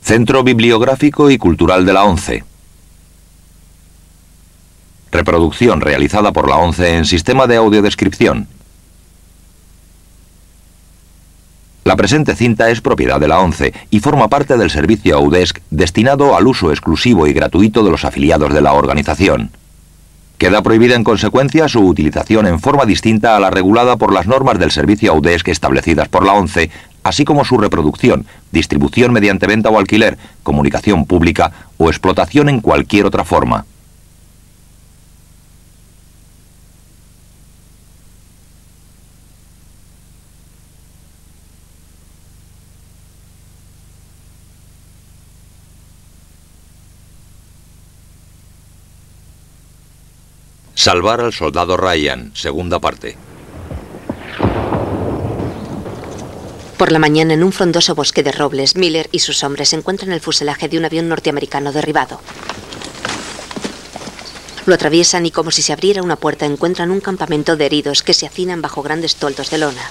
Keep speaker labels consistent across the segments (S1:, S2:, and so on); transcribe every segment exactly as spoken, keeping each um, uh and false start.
S1: Centro Bibliográfico y Cultural de la ONCE. Reproducción realizada por la ONCE en sistema de audiodescripción. La presente cinta es propiedad de la ONCE y forma parte del servicio Audesc destinado al uso exclusivo y gratuito de los afiliados de la organización. Queda prohibida en consecuencia su utilización en forma distinta a la regulada por las normas del servicio Audesc establecidas por la ONCE, así como su reproducción, distribución mediante venta o alquiler, comunicación pública o explotación en cualquier otra forma. Salvar al soldado Ryan, segunda parte.
S2: Por la mañana, en un frondoso bosque de robles, Miller y sus hombres encuentran el fuselaje de un avión norteamericano derribado. Lo atraviesan y, como si se abriera una puerta, encuentran un campamento de heridos que se hacinan bajo grandes toldos de lona.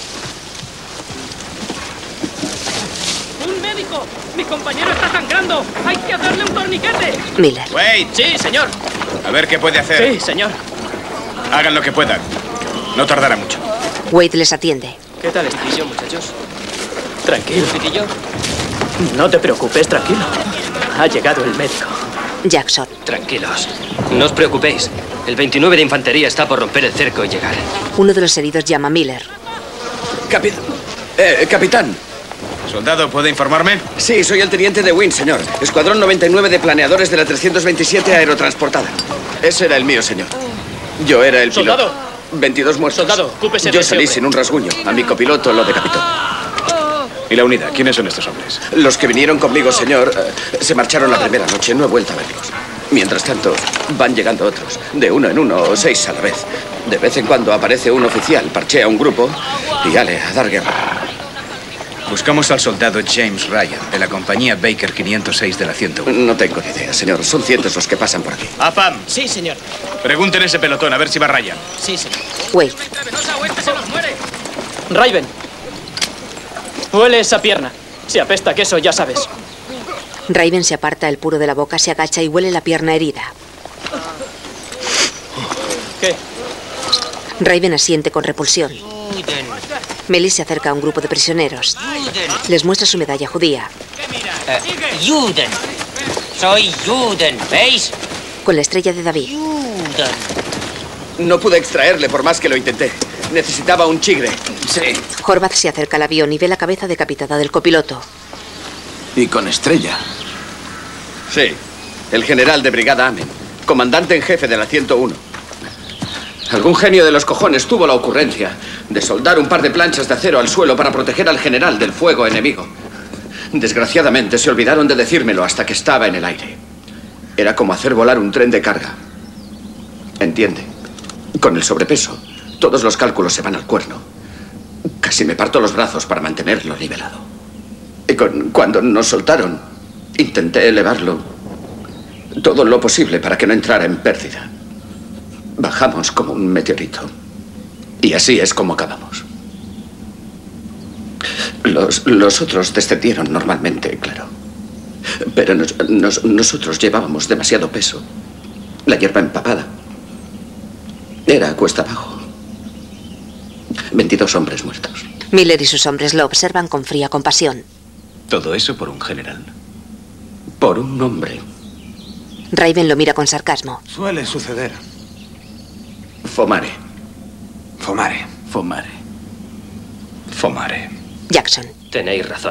S3: ¡Un médico! ¡Mi compañero está sangrando! ¡Hay que hacerle un torniquete!
S2: Miller.
S4: Wade.
S3: Sí, señor.
S4: A ver qué puede hacer.
S3: Sí, señor.
S4: Hagan lo que puedan. No tardará mucho.
S2: Wade les atiende.
S3: ¿Qué tal estáis, muchachos? Tranquilo. ¿Pitillo? No te preocupes, tranquilo. Ha llegado el médico.
S2: Jackson.
S5: Tranquilos. No os preocupéis. El veintinueve de Infantería está por romper el cerco y llegar.
S2: Uno de los heridos llama a Miller.
S6: Capi... Eh, capitán.
S4: ¿Soldado, puede informarme?
S6: Sí, soy el teniente de Wynne, señor. Escuadrón noventa y nueve de planeadores de la trescientos veintisiete aerotransportada. Ese era el mío, señor. Yo era el piloto.
S3: ¡Soldado!
S6: veintidós muertos.
S3: Soldado, ocúpese de
S6: Yo
S3: ese
S6: salí
S3: hombre.
S6: sin un rasguño. A mi copiloto lo decapitó.
S4: ¿Y la unidad? ¿Quiénes son estos hombres?
S6: Los que vinieron conmigo, señor, eh, se marcharon la primera noche. No he vuelto a verlos. Mientras tanto, van llegando otros. De uno en uno o seis a la vez. De vez en cuando aparece un oficial, parchea un grupo y ale a dar guerra.
S4: Buscamos al soldado James Ryan, de la compañía Baker quinientos seis de la ciento uno.
S6: No tengo ni idea, señor. Son cientos los que pasan por aquí.
S4: ¡Apam!
S3: Sí, señor.
S4: Pregunten ese pelotón, a ver si va Ryan.
S3: Sí, señor.
S2: Wade.
S3: Raven. Huele esa pierna. Si apesta queso, ya sabes.
S2: Raven se aparta el puro de la boca, se agacha y huele la pierna herida.
S3: ¿Qué?
S2: Raven asiente con repulsión. Melly se acerca a un grupo de prisioneros. Les muestra su medalla judía.
S7: Uh, Juden. Soy Juden, ¿veis?
S2: Con la estrella de David.
S7: Juden.
S6: No pude extraerle por más que lo intenté. Necesitaba un chigre.
S8: Sí.
S2: Horvath se acerca al avión y ve la cabeza decapitada del copiloto.
S8: Y con estrella.
S6: Sí. El general de brigada Amen. Comandante en jefe de la ciento uno. Algún genio de los cojones tuvo la ocurrencia de soldar un par de planchas de acero al suelo para proteger al general del fuego enemigo. Desgraciadamente se olvidaron de decírmelo hasta que estaba en el aire. Era como hacer volar un tren de carga. ¿Entiende? Con el sobrepeso, todos los cálculos se van al cuerno. Casi me parto los brazos para mantenerlo nivelado. Y con, cuando nos soltaron, intenté elevarlo todo lo posible para que no entrara en pérdida. Bajamos como un meteorito. Y así es como acabamos. Los, los otros descendieron normalmente, claro. Pero nos, nos, nosotros llevábamos demasiado peso. La hierba empapada. Era cuesta abajo. veintidós hombres muertos.
S2: Miller y sus hombres lo observan con fría compasión.
S4: Todo eso por un general.
S6: Por un hombre.
S2: Raven lo mira con sarcasmo.
S8: Suele suceder.
S6: Fomare.
S8: Fomare.
S4: Fomare. Fomare.
S2: Jackson.
S5: Tenéis razón.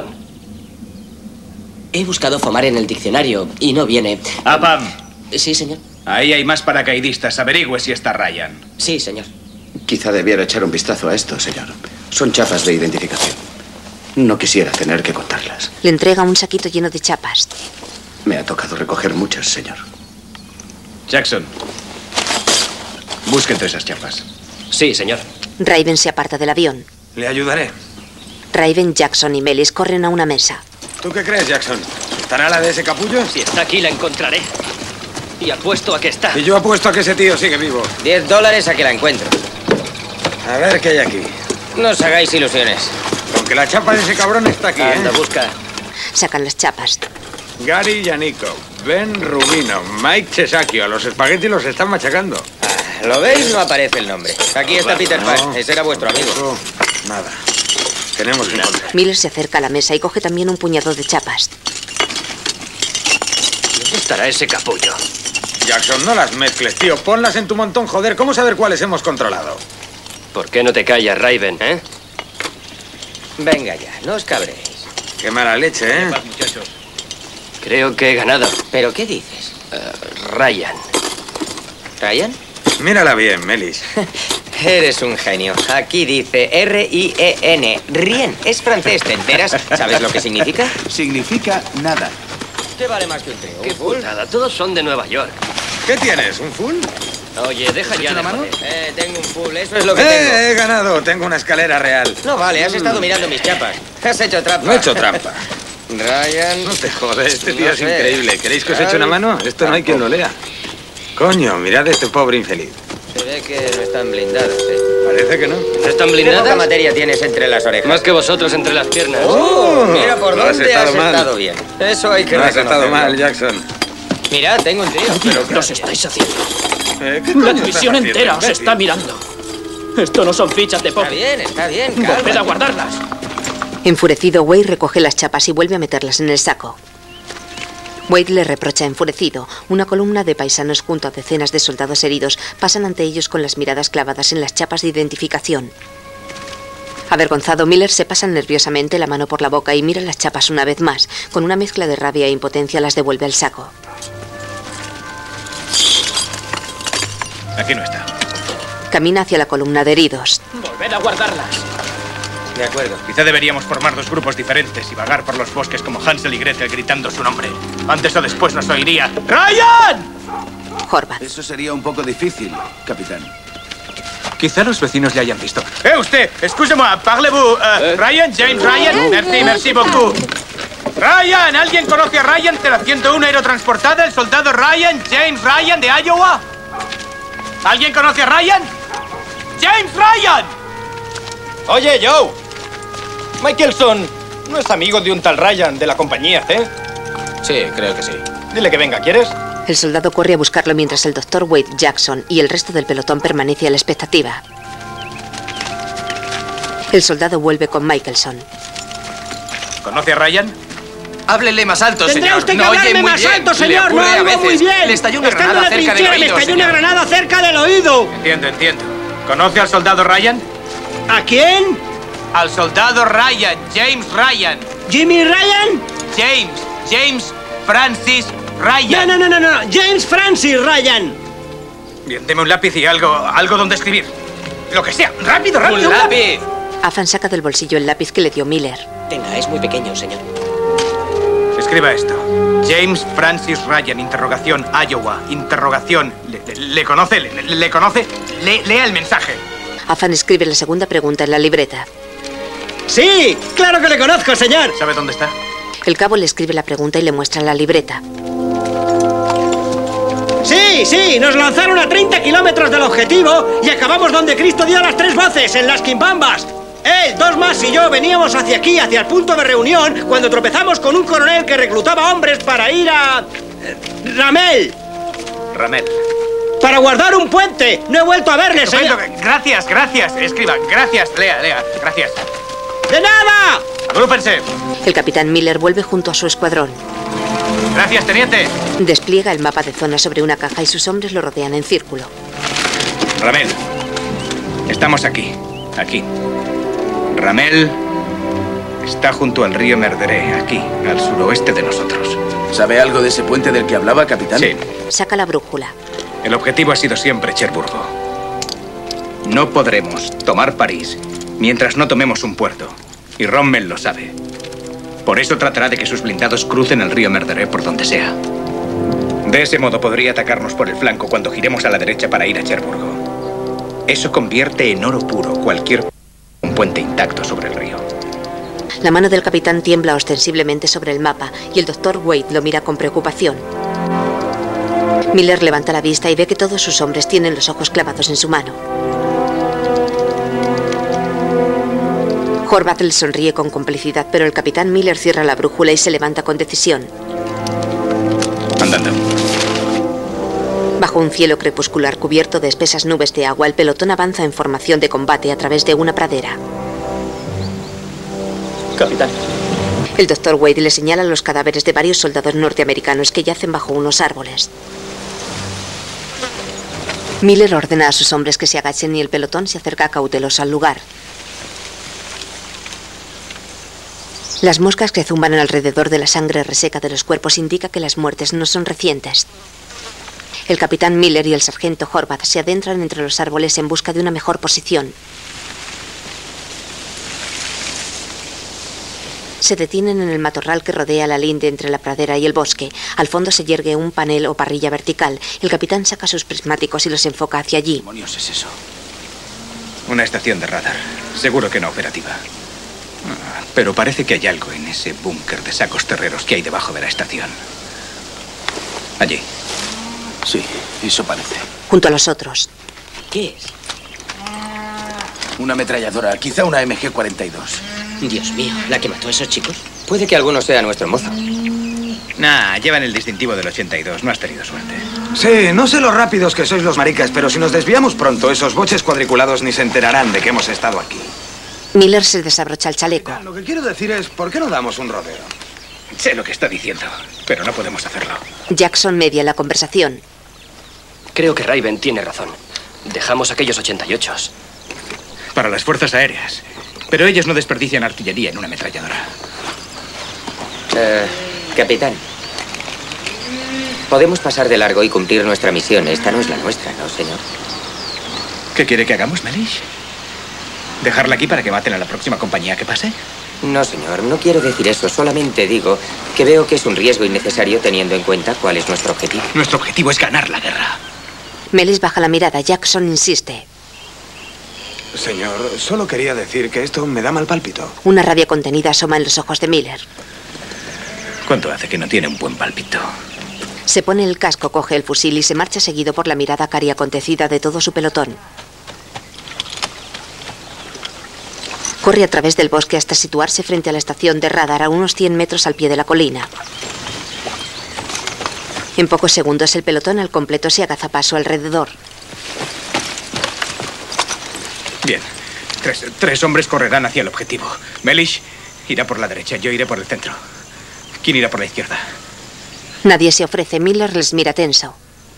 S7: He buscado fomar en el diccionario y no viene.
S4: ¡Apam!
S7: Sí, señor.
S4: Ahí hay más paracaidistas. Averigüe si está Ryan.
S7: Sí, señor.
S6: Quizá debiera echar un vistazo a esto, señor. Son chapas de identificación. No quisiera tener que contarlas.
S2: Le entrega un saquito lleno de chapas.
S6: Me ha tocado recoger muchas, señor.
S4: Jackson. Busque entre esas chapas.
S5: Sí, señor.
S2: Raven se aparta del avión.
S8: Le ayudaré.
S2: Raven, Jackson y Melis corren a una mesa.
S8: ¿Tú qué crees, Jackson? ¿Estará la de ese capullo?
S5: Si está aquí, la encontraré. Y apuesto a que está.
S8: Y yo apuesto a que ese tío sigue vivo.
S7: Diez dólares a que la encuentro.
S8: A ver qué hay aquí.
S7: No os hagáis ilusiones.
S8: Con que la chapa de ese cabrón está aquí,
S5: Anda,
S8: ¿eh?
S5: busca.
S2: Sacan las chapas.
S8: Gary Yannico, Ben Rubino, Mike Chesakio. A los espaguetis los están machacando.
S9: Ah, ¿lo veis? No aparece el nombre. Aquí está
S8: Bueno,
S9: Peter
S8: no.
S9: Pan. Ese era vuestro amigo.
S8: No, nada. Tenemos que encontrar.
S2: Miller se acerca a la mesa y coge también un puñado de chapas.
S5: ¿Dónde estará ese capullo?
S8: Jackson, no las mezcles, tío. Ponlas en tu montón, joder. ¿Cómo saber cuáles hemos controlado?
S5: ¿Por qué no te callas, Raven, eh?
S9: Venga ya, no os cabréis.
S8: Qué mala leche, ¿eh?
S5: Creo que he ganado.
S9: ¿Pero qué dices?
S5: Uh, Ryan.
S9: ¿Ryan?
S8: Mírala bien, Melis.
S9: Eres un genio. Aquí dice R I E N. Rien. Es francés, ¿te enteras? ¿Sabes lo que significa?
S10: Significa nada.
S9: ¿Qué vale más que un trío?
S5: Qué putada, todos son de Nueva York.
S8: ¿Qué tienes? ¿Un full?
S5: Oye, deja ya de
S8: mano?
S5: joder.
S9: Eh, tengo un full, eso es lo que
S8: ¡Eh!
S9: tengo.
S8: He ganado. Tengo una escalera real.
S9: No vale, has estado mirando mis chapas. Has hecho trampa.
S8: No he hecho trampa.
S9: Ryan.
S8: No te jodes, este tío
S9: No
S8: es
S9: sé.
S8: increíble. ¿Queréis que os eche
S9: Al-
S8: una mano? Esto no hay quien lo lea. Coño, mirad a este pobre infeliz.
S9: Se ve que no están blindados, eh.
S8: Parece que no.
S5: ¿No están
S9: ¿Qué poca
S5: blindadas?
S9: materia tienes entre las orejas?
S5: Más que vosotros entre las piernas.
S9: ¡Oh! Mira por
S8: No has
S9: dónde has
S8: estado mal.
S9: estado bien. Eso hay que
S8: No has estado
S9: reconocerlo.
S8: mal, Jackson.
S9: Mira, tengo un trío.
S3: ¿Qué os estáis haciendo?
S8: Eh, ¿qué
S3: La
S8: coño
S3: división
S8: estás
S3: entera os
S8: haciendo,
S3: está
S8: imbécil?
S3: mirando. Esto no son fichas de
S9: Está
S3: póker.
S9: bien, está bien,
S3: Volved a
S9: calma.
S3: guardarlas.
S2: Enfurecido, Wade recoge las chapas y vuelve a meterlas en el saco. Wade le reprocha enfurecido. Una columna de paisanos junto a decenas de soldados heridos pasan ante ellos con las miradas clavadas en las chapas de identificación. Avergonzado, Miller se pasa nerviosamente la mano por la boca y mira las chapas una vez más. Con una mezcla de rabia e impotencia las devuelve al saco.
S4: Aquí no está.
S2: Camina hacia la columna de heridos.
S3: Volved a guardarlas.
S9: De acuerdo.
S4: Quizá deberíamos formar dos grupos diferentes y vagar por los bosques como Hansel y Gretel gritando su nombre. Antes o después nos oiría. ¡Ryan!
S2: Horvath.
S10: Eso sería un poco difícil, capitán.
S4: Quizá los vecinos ya hayan visto. ¡Eh, usted! ¡Excusez-moi! ¿Parlez-vous? eh, ¿Ryan? ¿James Ryan? Merci, merci beaucoup. ¡Ryan! ¿Alguien conoce a Ryan de la ciento uno aerotransportada? ¿El soldado Ryan? ¿James Ryan de Iowa? ¿Alguien conoce a Ryan? ¡James Ryan!
S11: Oye, Joe. Michelson no es amigo de un tal Ryan de la compañía C.
S9: Sí, creo que sí.
S11: Dile que venga, ¿quieres?
S2: El soldado corre a buscarlo mientras el doctor Wade Jackson y el resto del pelotón permanece a la expectativa. El soldado vuelve con Michelson.
S4: ¿Conoce a Ryan?
S12: Háblele más alto,
S13: Tendrá
S12: señor.
S13: usted que
S12: no oye
S13: hablarme
S12: muy
S13: más
S12: bien.
S13: alto,
S12: Le
S13: señor. No
S12: ocurre a
S13: oigo
S12: veces.
S13: muy bien.
S12: Le estalló una
S13: Estando
S12: granada
S13: en la
S12: cerca del
S13: trinchera,
S12: oído,
S13: me estalló una
S12: señor.
S13: granada cerca del oído.
S4: Entiendo, entiendo. ¿Conoce al soldado Ryan?
S13: ¿A quién?
S4: Al soldado Ryan, James Ryan.
S13: ¿Jimmy Ryan?
S4: James, James Francis Ryan.
S13: No, no, no, no, no. James Francis Ryan.
S4: Bien, deme un lápiz y algo, algo donde escribir. Lo que sea. ¡Rápido, rápido!
S12: ¡Un lápiz!
S2: Afan saca del bolsillo el lápiz que le dio Miller.
S7: Venga, es muy pequeño, señor.
S4: Escriba esto. James Francis Ryan, interrogación, Iowa, interrogación. ¿Le, le- le conoce? ¿Le, le- le conoce? Le- lea el mensaje.
S2: Afan escribe la segunda pregunta en la libreta.
S13: Sí, claro que le conozco, señor.
S4: ¿Sabe dónde está?
S2: El cabo le escribe la pregunta y le muestra la libreta.
S13: Sí, sí, nos lanzaron a treinta kilómetros del objetivo y acabamos donde Cristo dio las tres voces, en las quimbambas. Él, dos más y yo veníamos hacia aquí, hacia el punto de reunión, cuando tropezamos con un coronel que reclutaba hombres para ir a... eh, Ramel.
S4: Ramel.
S13: Para guardar un puente. No he vuelto a verle,
S4: Estupendo.
S13: señor.
S4: Gracias, gracias. Escriba. Gracias. Lea, lea. Gracias.
S13: ¡De nada!
S4: Agrúpense.
S2: El capitán Miller vuelve junto a su escuadrón.
S4: Gracias, teniente.
S2: Despliega el mapa de zona sobre una caja y sus hombres lo rodean en círculo.
S4: Ramel. Estamos aquí. Aquí. Ramel está junto al río Merderé, aquí, al suroeste de nosotros.
S10: ¿Sabe algo de ese puente del que hablaba, capitán?
S4: Sí.
S2: Saca la brújula.
S4: El objetivo ha sido siempre Cherburgo. No podremos tomar París mientras no tomemos un puerto. Y Rommel lo sabe. Por eso tratará de que sus blindados crucen el río Merderé por donde sea. De ese modo podría atacarnos por el flanco cuando giremos a la derecha para ir a Cherburgo. Eso convierte en oro puro cualquier un puente intacto sobre el río.
S2: La mano del capitán tiembla ostensiblemente sobre el mapa y el doctor Wade lo mira con preocupación. Miller levanta la vista y ve que todos sus hombres tienen los ojos clavados en su mano. Horvath le sonríe con complicidad, pero el capitán Miller cierra la brújula y se levanta con decisión.
S4: Andando.
S2: Bajo un cielo crepuscular cubierto de espesas nubes de agua, el pelotón avanza en formación de combate a través de una pradera.
S3: Capitán.
S2: El doctor Wade le señala los cadáveres de varios soldados norteamericanos que yacen bajo unos árboles. Miller ordena a sus hombres que se agachen y el pelotón se acerca cauteloso al lugar. Las moscas que zumban alrededor de la sangre reseca de los cuerpos indica que las muertes no son recientes. El capitán Miller y el sargento Horvath se adentran entre los árboles en busca de una mejor posición. Se detienen en el matorral que rodea la linde entre la pradera y el bosque. Al fondo se yergue un panel o parrilla vertical. El capitán saca sus prismáticos y los enfoca hacia allí.
S4: ¿Qué demonios es eso? Una estación de radar. Seguro que no operativa. Ah, pero parece que hay algo en ese búnker de sacos terreros que hay debajo de la estación. Allí.
S10: Sí, eso parece.
S2: Junto a los otros.
S7: ¿Qué es?
S10: Una ametralladora, quizá una M G cuarenta y dos.
S7: Dios mío, ¿la que mató a esos chicos? Puede que alguno sea nuestro mozo.
S4: Nah, llevan el distintivo del ochenta y dos. No has tenido suerte.
S14: Sí, no sé lo rápidos que sois los maricas, pero si nos desviamos pronto, esos boches cuadriculados ni se enterarán de que hemos estado aquí.
S2: Miller se desabrocha el chaleco.
S14: Lo que quiero decir es, ¿por qué no damos un rodeo?
S4: Sé lo que está diciendo, pero no podemos hacerlo.
S2: Jackson media la conversación.
S5: Creo que Raven tiene razón. Dejamos aquellos ochenta y ocho.
S4: Para las fuerzas aéreas. Pero ellos no desperdician artillería en una ametralladora.
S9: Eh, capitán. Podemos pasar de largo y cumplir nuestra misión. Esta no es la nuestra, ¿no, señor?
S4: ¿Qué quiere que hagamos, Melish? ¿Dejarla aquí para que maten a la próxima compañía que pase?
S9: No, señor, no quiero decir eso. Solamente digo que veo que es un riesgo innecesario teniendo en cuenta cuál es nuestro objetivo.
S4: Nuestro objetivo es ganar la guerra.
S2: Melis baja la mirada. Jackson insiste.
S14: Señor, solo quería decir que esto me da mal pálpito.
S2: Una rabia contenida asoma en los ojos de Miller.
S4: ¿Cuánto hace que no tiene un buen pálpito?
S2: Se pone el casco, coge el fusil y se marcha seguido por la mirada cari acontecida de todo su pelotón. Corre a través del bosque hasta situarse frente a la estación de radar a unos cien metros al pie de la colina. En pocos segundos el pelotón al completo se agaza a su alrededor.
S4: Bien. Tres, tres hombres correrán hacia el objetivo. Melish irá por la derecha, yo iré por el centro. ¿Quién irá por la izquierda?
S2: Nadie se ofrece. Miller les mira tenso.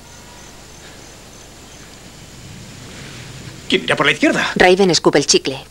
S4: ¿Quién irá por la izquierda?
S2: Raven escupe el chicle.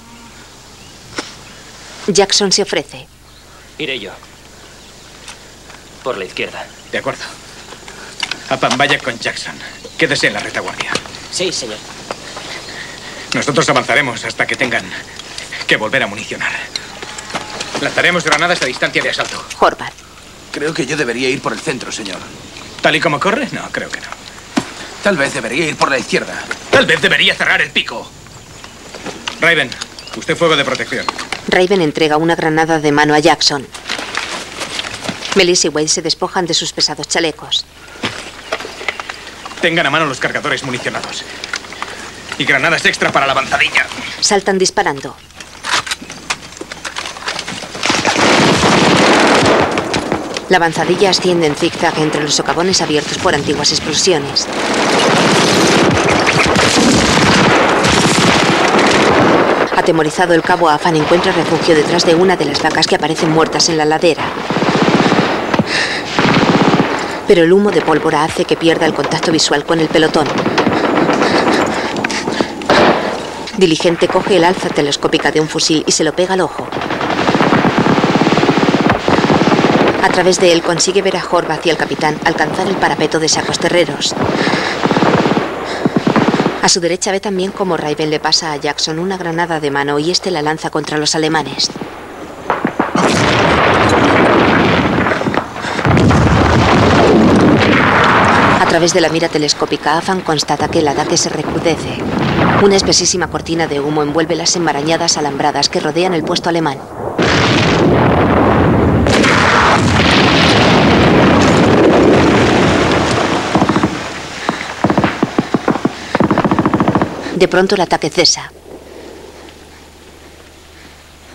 S2: Jackson se ofrece.
S5: Iré yo. Por la izquierda.
S4: De acuerdo. Apan, vaya con Jackson. Quédese en la retaguardia.
S7: Sí, señor.
S4: Nosotros avanzaremos hasta que tengan que volver a municionar. Lanzaremos granadas a distancia de asalto.
S2: Horvath.
S10: Creo que yo debería ir por el centro, señor.
S4: ¿Tal y como corre? No, creo que no.
S10: Tal vez debería ir por la izquierda.
S4: Tal vez debería cerrar el pico. Raven, usted fuego de protección.
S2: Raven entrega una granada de mano a Jackson. Melis y Wade se despojan de sus pesados chalecos.
S4: Tengan a mano los cargadores municionados. Y granadas extra para la avanzadilla.
S2: Saltan disparando. La avanzadilla asciende en zigzag entre los socavones abiertos por antiguas explosiones. Atemorizado, el cabo Afan encuentra refugio detrás de una de las vacas que aparecen muertas en la ladera. Pero el humo de pólvora hace que pierda el contacto visual con el pelotón. Diligente coge el alza telescópica de un fusil y se lo pega al ojo. A través de él consigue ver a Horvath y al capitán alcanzar el parapeto de sacos terreros. A su derecha ve también cómo Raven le pasa a Jackson una granada de mano y este la lanza contra los alemanes. A través de la mira telescópica, Afan constata que el ataque se recrudece. Una espesísima cortina de humo envuelve las enmarañadas alambradas que rodean el puesto alemán. De pronto el ataque cesa.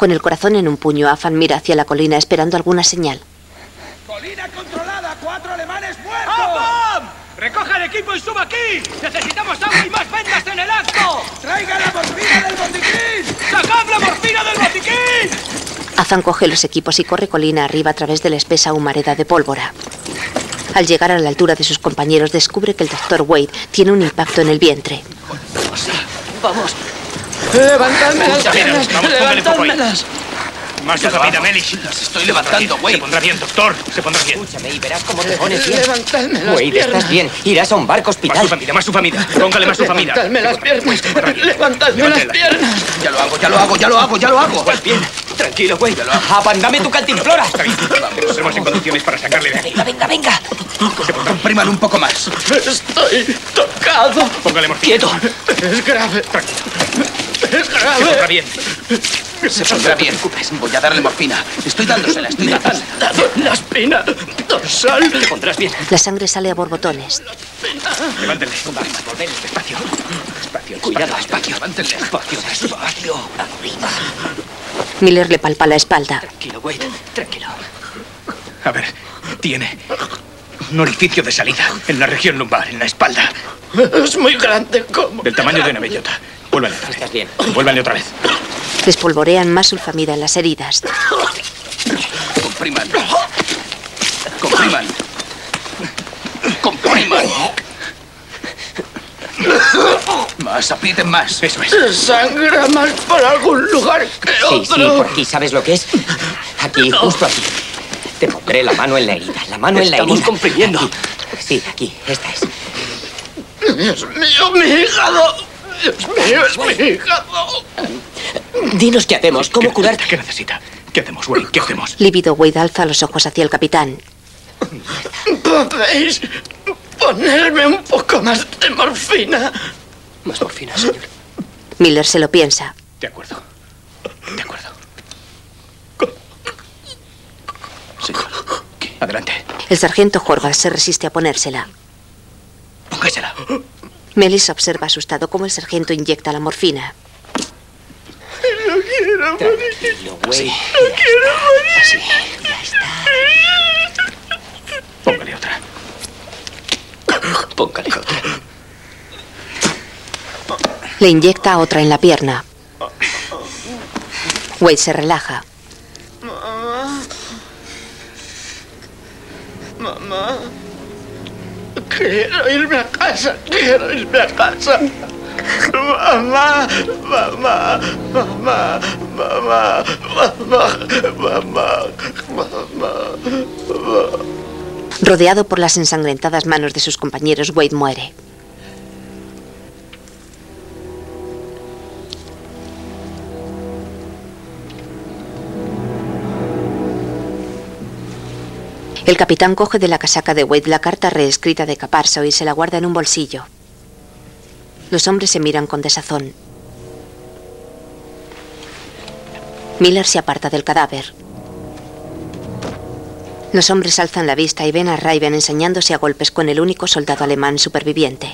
S2: Con el corazón en un puño, Afan mira hacia la colina esperando alguna señal.
S11: ¡Colina controlada! ¡Cuatro alemanes muertos! ¡Afan! ¡Recoja el equipo y suba aquí! ¡Necesitamos agua y más vendas en el acto! ¡Traiga la morfina del botiquín! ¡Sacad la morfina del botiquín!
S2: Afan coge los equipos y corre colina arriba a través de la espesa humareda de pólvora. Al llegar a la altura de sus compañeros, descubre que el doctor Wade tiene un impacto en el vientre.
S9: Vamos.
S11: ¡Levantadme las
S4: piernas! Vamos, póngale poco ahí.
S11: ¡Levantadmelas!
S4: Más su familia, Melis.
S10: Las estoy levantando, Wade.
S4: Se pondrá bien, doctor. Se pondrá bien.
S9: Escúchame y verás cómo te pones bien.
S11: Levantadme las
S9: Wade,
S11: piernas.
S9: estás bien. Irás a un barco
S4: Más
S9: hospital.
S4: su familia, más su familia. Póngale más su familia.
S11: Levantadme las piernas. Levantadme las piernas.
S10: Ya lo hago, ya lo hago, ya lo hago, ya lo hago.
S9: Pues bien. Tranquilo, Wade. Afan, dame tu cantimplora.
S4: Está bien. Estamos en condiciones para sacarle de aquí.
S9: Venga, venga, venga.
S4: Se pondrá.
S10: Compriman un poco más.
S11: Estoy tocado.
S4: Póngale morfina.
S9: Quieto.
S11: Es grave.
S4: Tranquilo.
S11: Es
S4: Se pondrá
S11: grave.
S4: bien.
S10: Se pondrá bien. Voy a darle morfina. Estoy dándosela, estoy
S11: Me
S10: dándosela.
S11: han dado la espina dorsal.
S4: Te pondrás bien.
S2: La sangre sale a borbotones.
S4: Levántele. Volver despacio. Despacio.
S9: Cuidado,
S4: despacio.
S10: Levántenle.
S4: Despacio, despacio.
S9: Arriba.
S2: Miller le palpa la espalda.
S9: Tranquilo, Wade. Tranquilo.
S4: A ver, tiene un orificio de salida en la región lumbar, en la espalda.
S11: Es muy grande. ¿Cómo?
S4: Del tamaño de una bellota. Vuélvanle otra vez.
S9: Estás bien.
S4: Vuélvanle otra vez.
S2: Despolvorean más sulfamida en las heridas.
S10: Compriman. Compriman. Compriman. Más, aprieten más.
S4: Eso es.
S11: Sangra más por algún lugar que
S9: Sí,
S11: otro.
S9: sí, por aquí. ¿Sabes lo que es? Aquí, justo aquí. Te pondré la mano en la herida. La mano en la herida.
S5: Estamos comprimiendo.
S9: Aquí. Sí, aquí. Esta es.
S11: Dios mío, mi hígado. Dios mío, es mi hígado.
S9: Dinos qué hacemos. ¿Cómo
S4: ¿Qué
S9: curar?
S4: necesita? ¿Qué necesita? ¿Qué hacemos, Wade? ¿Qué hacemos?
S2: Lívido, Wade alza los ojos hacia el capitán.
S11: ¿Podéis ponerme un poco más de morfina?
S5: Más morfina, señor.
S2: Miller se lo piensa.
S4: De acuerdo. De acuerdo.
S10: Señor.
S4: Adelante.
S2: El sargento Horvath se resiste a ponérsela.
S4: Póngasela.
S2: Melis observa asustado cómo el sargento inyecta la morfina.
S11: No quiero morir.
S9: Tranquilo, Wade.
S11: No quiero morir.
S9: Sí, ya está.
S4: Póngale otra.
S5: Póngale otra.
S2: Le inyecta otra en la pierna. Wade se relaja.
S11: Mamá. Mamá. Quiero irme a casa. Quiero irme a casa. Mamá. Mamá. Mamá. Mamá. Mamá. Mamá. Mamá.
S2: Rodeado por las ensangrentadas manos de sus compañeros, Wade muere. El capitán coge de la casaca de Wade la carta reescrita de Caparso y se la guarda en un bolsillo. Los hombres se miran con desazón. Miller se aparta del cadáver. Los hombres alzan la vista y ven a Raven ensañándose a golpes con el único soldado alemán superviviente.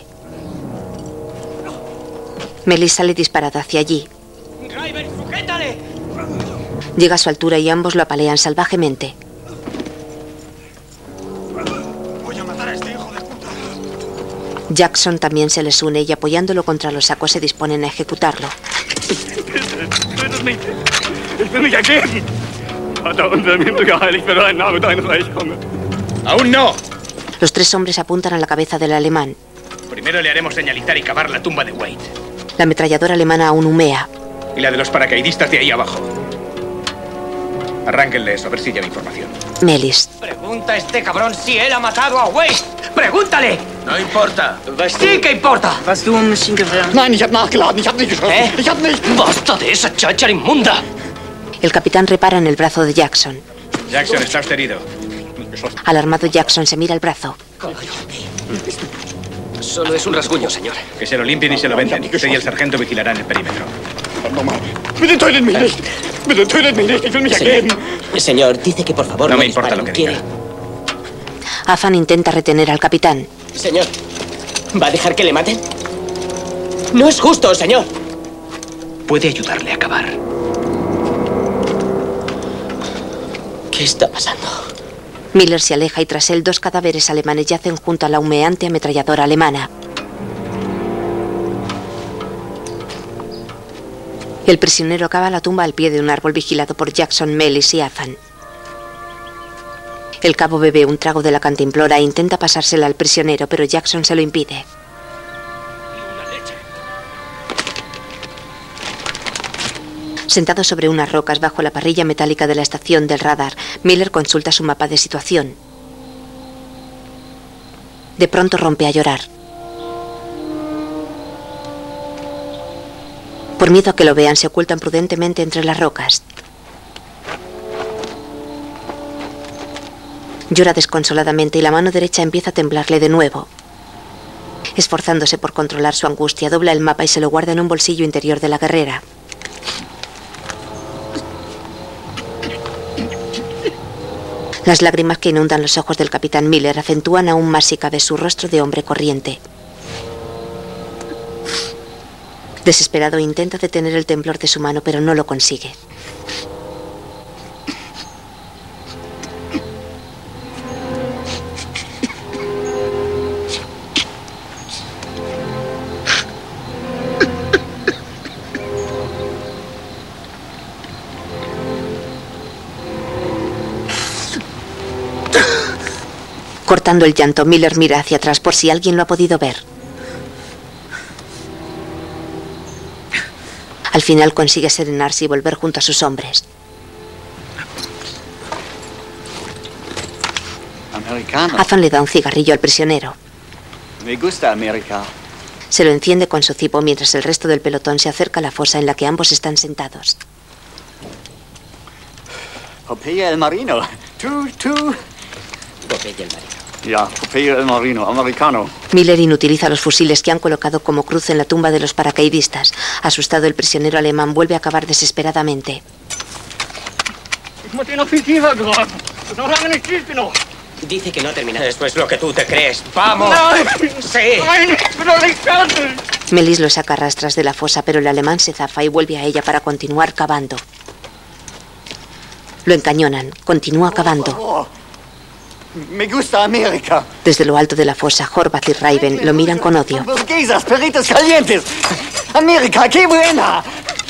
S2: Melis sale disparada hacia allí.
S11: Raven, sujétale.
S2: Llega a su altura y ambos lo apalean salvajemente.
S14: Voy a matar a este hijo de puta.
S2: Jackson también se les une y apoyándolo contra los sacos se disponen a ejecutarlo.
S15: Tötet mich! Ich will mich ergeben! Vater unser im Himmel geheiligt werde dein Name, dein Reich komme.
S4: ¡Aún no!
S2: Los tres hombres apuntan a la cabeza del alemán.
S4: Primero le haremos señalizar y cavar la tumba de Wade.
S2: La ametralladora alemana aún humea.
S4: Y la de los paracaidistas de ahí abajo. Arránquenle eso, a ver si lleva información.
S2: Melis.
S9: Pregunta a este cabrón si él ha matado a Wade. ¡Pregúntale!
S10: No importa.
S9: ¡Sí que importa!
S11: ¿Vas du un Maschinengewehr? Nein, ich hab nachgeladen. Ich hab nicht geschossen.
S9: ¿Eh?
S11: Ich hab nicht.
S5: ¡Basta de esa cháchara inmunda!
S2: El capitán repara en el brazo de Jackson.
S4: Jackson, está usted herido.
S2: Alarmado, Jackson se mira el brazo.
S5: Solo es un rasguño, señor.
S4: Que se lo limpien y se lo venden. Usted y el sargento vigilarán el perímetro.
S11: Bitte tötet mich nicht. Bitte tötet mich nicht. Ich will mich ergeben.
S9: Señor, señor, dice que por favor
S4: No
S9: no
S4: me importa
S9: disparen.
S4: lo que
S9: ¿Quiere?
S4: diga.
S2: Afan intenta retener al capitán.
S9: Señor, ¿va a dejar que le maten? No es justo, señor.
S4: Puede ayudarle a acabar.
S7: ¿Qué está pasando?
S2: Miller se aleja y tras él dos cadáveres alemanes yacen junto a la humeante ametralladora alemana. El prisionero cava la tumba al pie de un árbol vigilado por Jackson, Melis y Afan. El cabo bebe un trago de la cantimplora e intenta pasársela al prisionero, pero Jackson se lo impide. Sentado sobre unas rocas bajo la parrilla metálica de la estación del radar, Miller consulta su mapa de situación. De pronto rompe a llorar. Por miedo a que lo vean, se ocultan prudentemente entre las rocas. Llora desconsoladamente y la mano derecha empieza a temblarle de nuevo. Esforzándose por controlar su angustia, dobla el mapa y se lo guarda en un bolsillo interior de la guerrera. Las lágrimas que inundan los ojos del capitán Miller acentúan aún más si cabe su rostro de hombre corriente. Desesperado, intenta detener el temblor de su mano, pero no lo consigue. Cortando el llanto, Miller mira hacia atrás por si alguien lo ha podido ver. Al final consigue serenarse y volver junto a sus hombres.
S16: Americano.
S2: Afan le da un cigarrillo al prisionero.
S16: Me gusta América.
S2: Se lo enciende con su cipo mientras el resto del pelotón se acerca a la fosa en la que ambos están sentados.
S16: Popeye el Marino. Tú, tú.
S7: Popeye el Marino.
S16: Ya, Popeye el Marino, americano.
S2: Miller inutiliza los fusiles que han colocado como cruz en la tumba de los paracaidistas. Asustado, el prisionero alemán vuelve a cavar desesperadamente.
S7: Dice que no ha terminado.
S9: Eso es lo que tú te crees. ¡Vamos! ¡Sí!
S2: Melis lo saca a rastras de la fosa, pero el alemán se zafa y vuelve a ella para continuar cavando. Lo encañonan. Continúa cavando.
S16: Me gusta América.
S2: Desde lo alto de la fosa, Horvath y Raven lo miran con odio.
S16: Hamburguesas, perritos calientes. América, qué buena.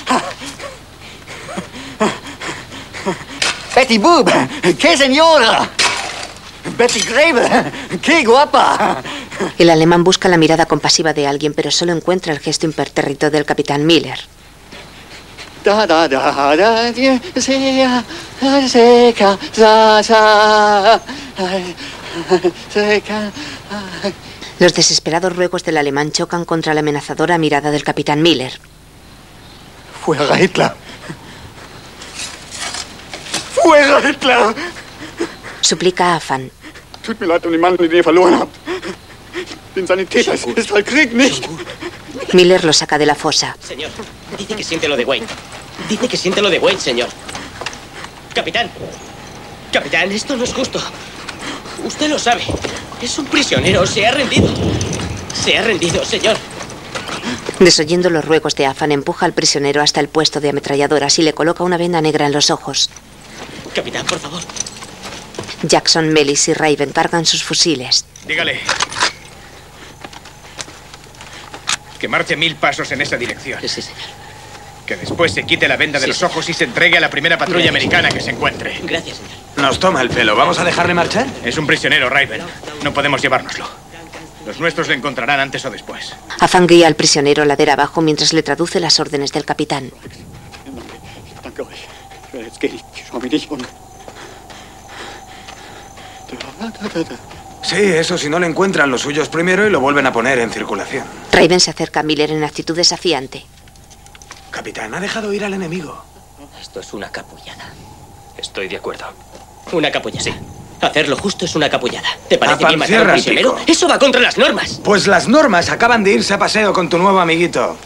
S16: Betty Boop, qué señora. Betty Grable, qué guapa.
S2: El alemán busca la mirada compasiva de alguien, pero solo encuentra el gesto impertérrito del capitán Miller.
S16: Da, da, da, da, sea, seca, sa, sa, seca.
S2: Los desesperados ruegos del alemán chocan contra la amenazadora mirada del capitán Miller.
S16: Fuera Hitler. Fuera Hitler.
S2: Suplica a Afan.
S16: Tut mir leid um die Mann, den ihr verloren habt. Den Sanitäter ist der Krieg nicht.
S2: Miller lo saca de la fosa.
S7: Señor, dice que siente lo de Wayne. Dice que siente lo de Wayne, señor. Capitán. Capitán, esto no es justo. Usted lo sabe. Es un prisionero. Se ha rendido. Se ha rendido, señor.
S2: Desoyendo los ruegos de Afan, empuja al prisionero hasta el puesto de ametralladoras y le coloca una venda negra en los ojos.
S7: Capitán, por favor.
S2: Jackson, Melis y Raven cargan sus fusiles.
S4: Dígale. Que marche mil pasos en esa dirección.
S7: Sí, señor.
S4: Que después se quite la venda de
S7: Sí,
S4: los ojos y se entregue a la primera patrulla
S7: Gracias.
S4: americana que se encuentre.
S7: Gracias, señor.
S14: Nos toma el pelo. ¿Vamos a dejarle marchar?
S4: Es un prisionero, Raven. No podemos llevárnoslo. Los nuestros le encontrarán antes o después.
S2: Afan guía al prisionero ladera abajo mientras le traduce las órdenes del capitán.
S16: Danke euch. Jetzt geh ich. Schau mich nicht um.
S14: Sí, eso si no le encuentran los suyos primero y lo vuelven a poner en circulación.
S2: Raven se acerca a Miller en actitud desafiante.
S14: Capitán, ha dejado ir al enemigo.
S7: Esto es una capullada.
S5: Estoy de acuerdo.
S7: Una capullada. Sí. Hacerlo justo es una capullada. ¿Te parece
S14: Afan,
S7: bien matar a un
S14: cierra el
S7: prisionero?
S14: pico.
S7: Eso va contra las normas.
S14: Pues las normas acaban de irse a paseo con tu nuevo amiguito.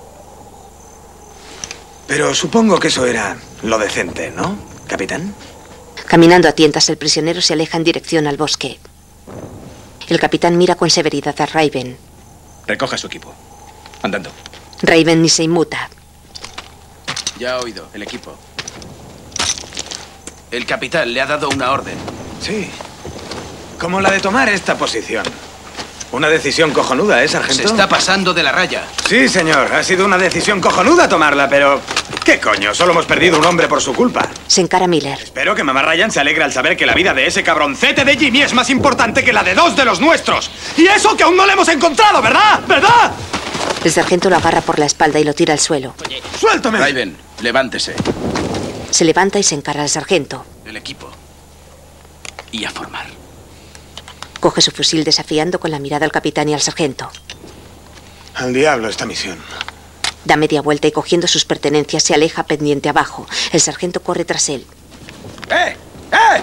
S14: Pero supongo que eso era lo decente, ¿no, capitán?
S2: Caminando a tientas, el prisionero se aleja en dirección al bosque. El capitán mira con severidad a Raven.
S4: Recoja su equipo. Andando.
S2: Raven ni se inmuta.
S10: Ya ha oído, el equipo. El capitán le ha dado una orden.
S14: Sí. Como la de tomar esta posición. Una decisión cojonuda, ¿eh, sargento?
S10: Se está pasando de la raya.
S14: Sí, señor. Ha sido una decisión cojonuda tomarla, pero... ¿Qué coño? Solo hemos perdido un hombre por su culpa.
S2: Se encara Miller.
S14: Espero que mamá Ryan se alegre al saber que la vida de ese cabroncete de Jimmy es más importante que la de dos de los nuestros. Y eso que aún no le hemos encontrado, ¿verdad? ¿Verdad?
S2: El sargento lo agarra por la espalda y lo tira al suelo.
S14: ¡Suéltame!
S10: Raven, levántese.
S2: Se levanta y se encara al sargento.
S10: El equipo. Y a formar.
S2: Coge su fusil desafiando con la mirada al capitán y al sargento.
S14: Al diablo esta misión.
S2: Da media vuelta y cogiendo sus pertenencias se aleja pendiente abajo. El sargento corre tras él.
S10: ¡Eh! ¡Eh!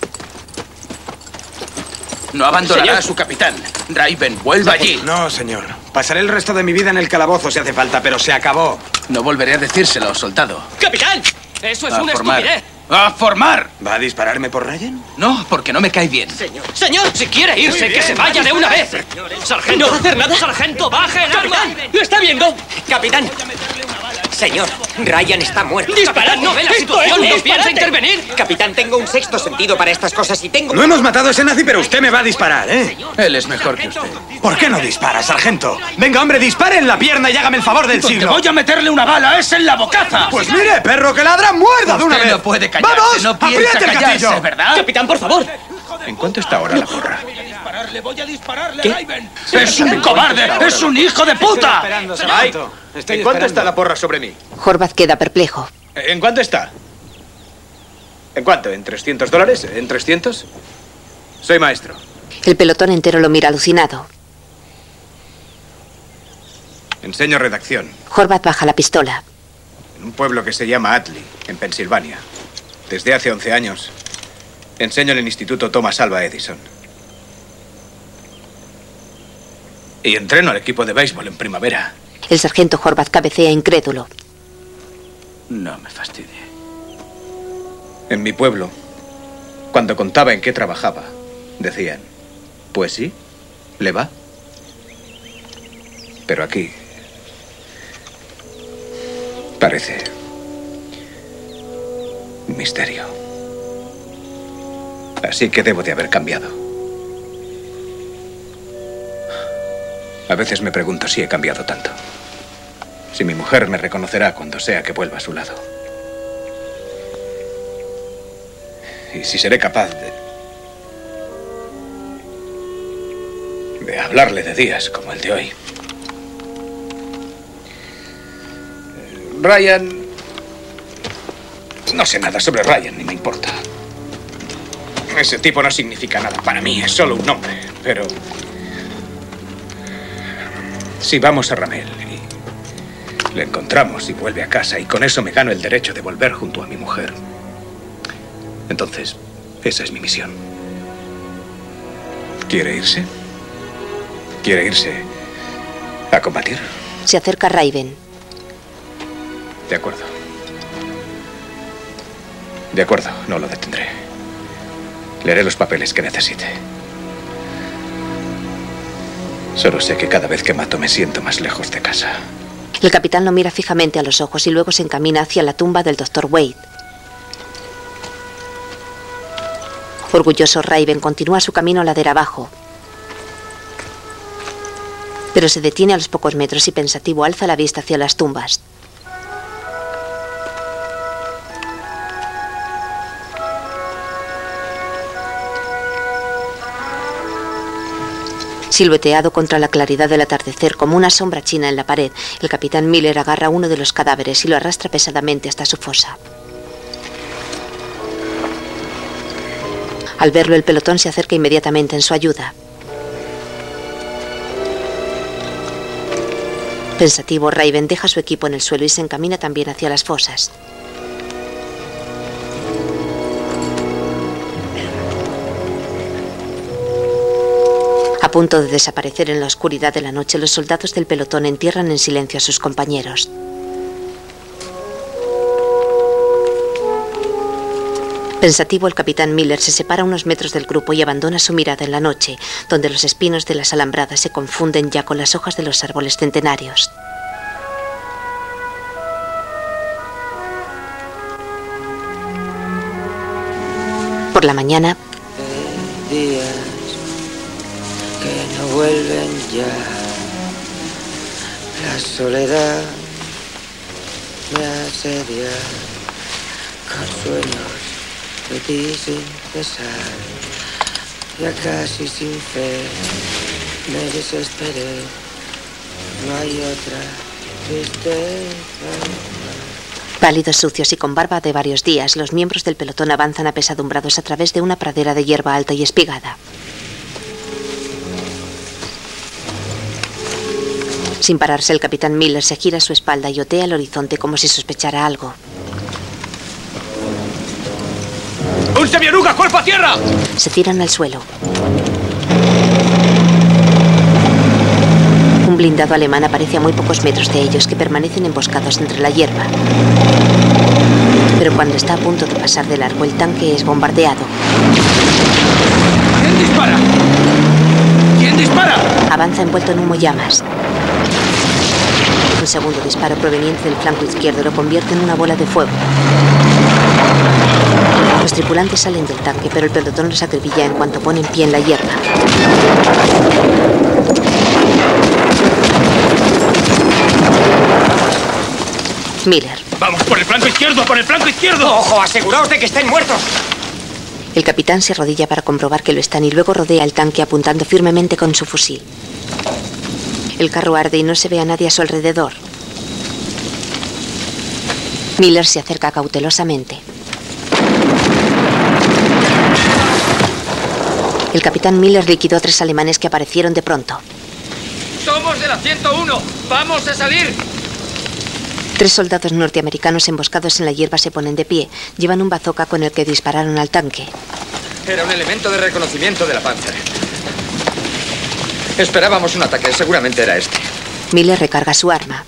S10: No abandonará
S14: Señor.
S10: a su capitán. Raven, vuelva allí.
S14: No, señor. Pasaré el resto de mi vida en el calabozo si hace falta, pero se acabó.
S10: No volveré a decírselo, soldado.
S7: ¡Capitán! ¡Eso es
S10: A
S7: una
S10: formar.
S7: estupidez!
S10: ¡A formar!
S14: ¿Va a dispararme por Ryan?
S10: No, porque no me cae bien.
S7: Señor, señor,
S5: Si quiere irse,
S7: Muy
S5: que
S7: bien,
S5: se vaya de una vez. Sargento.
S7: ¿No va a hacer nada?
S5: Sargento, baje el arma.
S7: ¡Capitán! ¿Lo está viendo?
S9: Capitán. Señor, Ryan está muerto.
S7: ¡Disparad!
S5: ¿No ve la
S7: ¡Esto
S5: situación?
S7: es un
S5: ¿No
S7: disparate!
S5: piensa intervenir?
S9: Capitán, tengo un sexto sentido para estas cosas y tengo...
S14: No hemos matado a ese nazi, pero usted me va a disparar, ¿eh?
S10: Él es mejor que usted.
S14: ¿Por qué no dispara, sargento? Venga, hombre, dispare en la pierna y hágame el favor del siglo.
S10: voy a meterle una bala, es en la bocaza.
S14: Pues mire, perro que ladra, muerda de una
S10: Usted
S14: vez.
S10: no puede callarse,
S14: ¡Vamos!
S10: no piensa
S14: ¡Apriete el
S10: callarse,
S14: gatillo!
S10: ¿verdad?
S7: ¡Capitán, por favor!
S4: ¿En cuánto está ahora la porra?
S11: ¡Le voy a dispararle,
S7: ¿Qué?
S11: Raven!
S10: ¡Es un cobarde! ¡Es un hijo de puta!
S14: Esperando, sargento. Estoy
S4: ¿En cuánto
S14: esperando.
S4: está la porra sobre mí?
S2: Horvath queda perplejo.
S4: ¿En cuánto está? ¿En cuánto? ¿En trescientos dólares? ¿En trescientos? Soy maestro.
S2: El pelotón entero lo mira alucinado.
S4: Enseño redacción
S2: Horvath baja la pistola.
S4: en un pueblo que se llama Atlee, en Pensilvania. Desde hace once años enseño en el Instituto Thomas Alva Edison. Y entreno al equipo de béisbol en primavera.
S2: El sargento Horvath cabecea incrédulo.
S10: No me fastidie.
S4: En mi pueblo, cuando contaba en qué trabajaba, decían, pues sí, le va. Pero aquí parece un misterio. Así que debo de haber cambiado. A veces me pregunto si he cambiado tanto. Si mi mujer me reconocerá cuando sea que vuelva a su lado. Y si seré capaz de... de hablarle de días como el de hoy. Ryan... No sé nada sobre Ryan, ni me importa. Ese tipo no significa nada para mí, es solo un nombre. Pero... si vamos a Ramel y le encontramos y vuelve a casa y con eso me gano el derecho de volver junto a mi mujer, entonces esa es mi misión. ¿Quiere irse? ¿Quiere irse a combatir?
S2: Se acerca a Raven.
S4: De acuerdo. De acuerdo, no lo detendré. Le haré los papeles que necesite. Solo sé que cada vez que mato me siento más lejos de casa.
S2: El capitán lo mira fijamente a los ojos y luego se encamina hacia la tumba del doctor Wade. Orgulloso, Raven continúa su camino ladera abajo. Pero se detiene a los pocos metros y pensativo alza la vista hacia las tumbas. Silueteado contra la claridad del atardecer como una sombra china en la pared, el capitán Miller agarra uno de los cadáveres y lo arrastra pesadamente hasta su fosa. Al verlo, el pelotón se acerca inmediatamente en su ayuda. Pensativo, Raven deja su equipo en el suelo y se encamina también hacia las fosas. A punto de desaparecer en la oscuridad de la noche, los soldados del pelotón entierran en silencio a sus compañeros. Pensativo, el capitán Miller se separa unos metros del grupo y abandona su mirada en la noche, donde los espinos de las alambradas se confunden ya con las hojas de los árboles centenarios. Por la mañana,
S17: días que no vuelven ya. La soledad me asedia con sueños de ti sin cesar. Ya casi sin fe me desesperé. No hay otra tristeza.
S2: pálidos, sucios y con barba de varios días, los miembros del pelotón avanzan apesadumbrados a través de una pradera de hierba alta y espigada. Sin pararse, el capitán Miller se gira a su espalda y otea el horizonte como si sospechara algo.
S11: ¡Un semioruga, cuerpo a tierra!
S2: Se tiran al suelo. Un blindado alemán aparece a muy pocos metros de ellos, que permanecen emboscados entre la hierba. Pero cuando está a punto de pasar de largo, el tanque es bombardeado.
S11: ¿Quién dispara? ¿Quién dispara?
S2: Avanza envuelto en humo y llamas. Un segundo disparo proveniente del flanco izquierdo lo convierte en una bola de fuego. Los tripulantes salen del tanque, pero el pelotón los acribilla en cuanto ponen pie en la hierba. Miller.
S11: ¡Vamos, por el flanco izquierdo, por el flanco izquierdo!
S9: ¡Ojo, aseguraos de que estén muertos!
S2: El capitán se arrodilla para comprobar que lo están y luego rodea el tanque apuntando firmemente con su fusil. El carro arde y no se ve a nadie a su alrededor. Miller se acerca cautelosamente. El capitán Miller liquidó a tres alemanes que aparecieron de pronto.
S11: ¡Somos de la ciento uno! ¡Vamos a salir!
S2: Tres soldados norteamericanos emboscados en la hierba se ponen de pie. Llevan un bazooka con el que dispararon al tanque.
S18: Era un elemento de reconocimiento de la Panzer. Esperábamos un ataque, seguramente era este.
S2: Miller recarga su arma.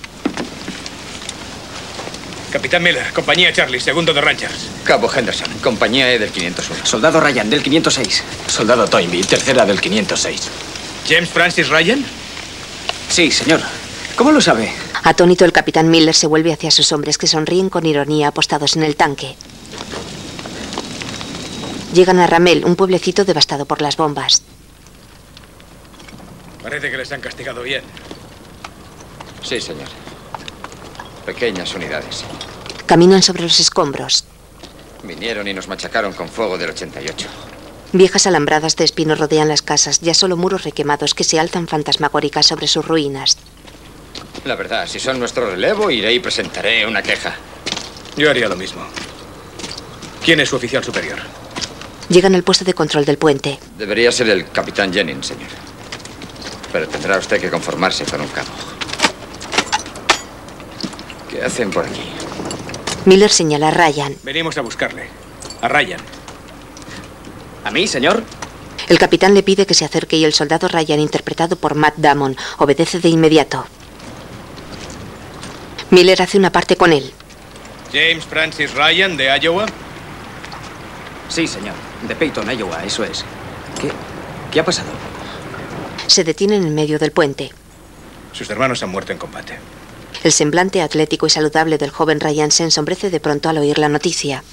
S4: Capitán Miller, compañía Charlie, segundo de Rangers.
S18: Cabo Henderson, compañía E del quinientos uno.
S3: Soldado Ryan, del quinientos seis.
S14: Soldado Toynbee, tercera del quinientos seis.
S4: ¿James Francis Ryan?
S3: Sí, señor. ¿Cómo lo sabe?
S2: Atónito, el capitán Miller se vuelve hacia sus hombres, que sonríen con ironía apostados en el tanque. Llegan a Ramel, un pueblecito devastado por las bombas.
S4: Parece que les han castigado bien.
S18: Sí, señor. Pequeñas unidades.
S2: Caminan sobre los escombros.
S18: Vinieron y nos machacaron con fuego del ochenta y ocho.
S2: Viejas alambradas de espino rodean las casas, ya solo muros requemados que se alzan fantasmagóricas sobre sus ruinas.
S18: La verdad, si son nuestro relevo, iré y presentaré una queja.
S4: Yo haría lo mismo. ¿Quién es su oficial superior?
S2: Llegan al puesto de control del puente.
S18: Debería ser el capitán Jennings, señor. Pero tendrá usted que conformarse con un cabo. ¿Qué hacen por aquí?
S2: Miller señala a Ryan.
S4: Venimos a buscarle. A Ryan.
S3: ¿A mí, señor?
S2: El capitán le pide que se acerque y el soldado Ryan, interpretado por Matt Damon, obedece de inmediato. Miller hace una parte con él.
S4: ¿James Francis Ryan, de Iowa?
S3: Sí, señor. De Peyton, Iowa, eso es. ¿Qué, ¿Qué ha pasado?
S2: Se detienen en medio del puente.
S4: Sus hermanos han muerto en combate.
S2: El semblante atlético y saludable del joven Ryan se ensombrece de pronto al oír la noticia.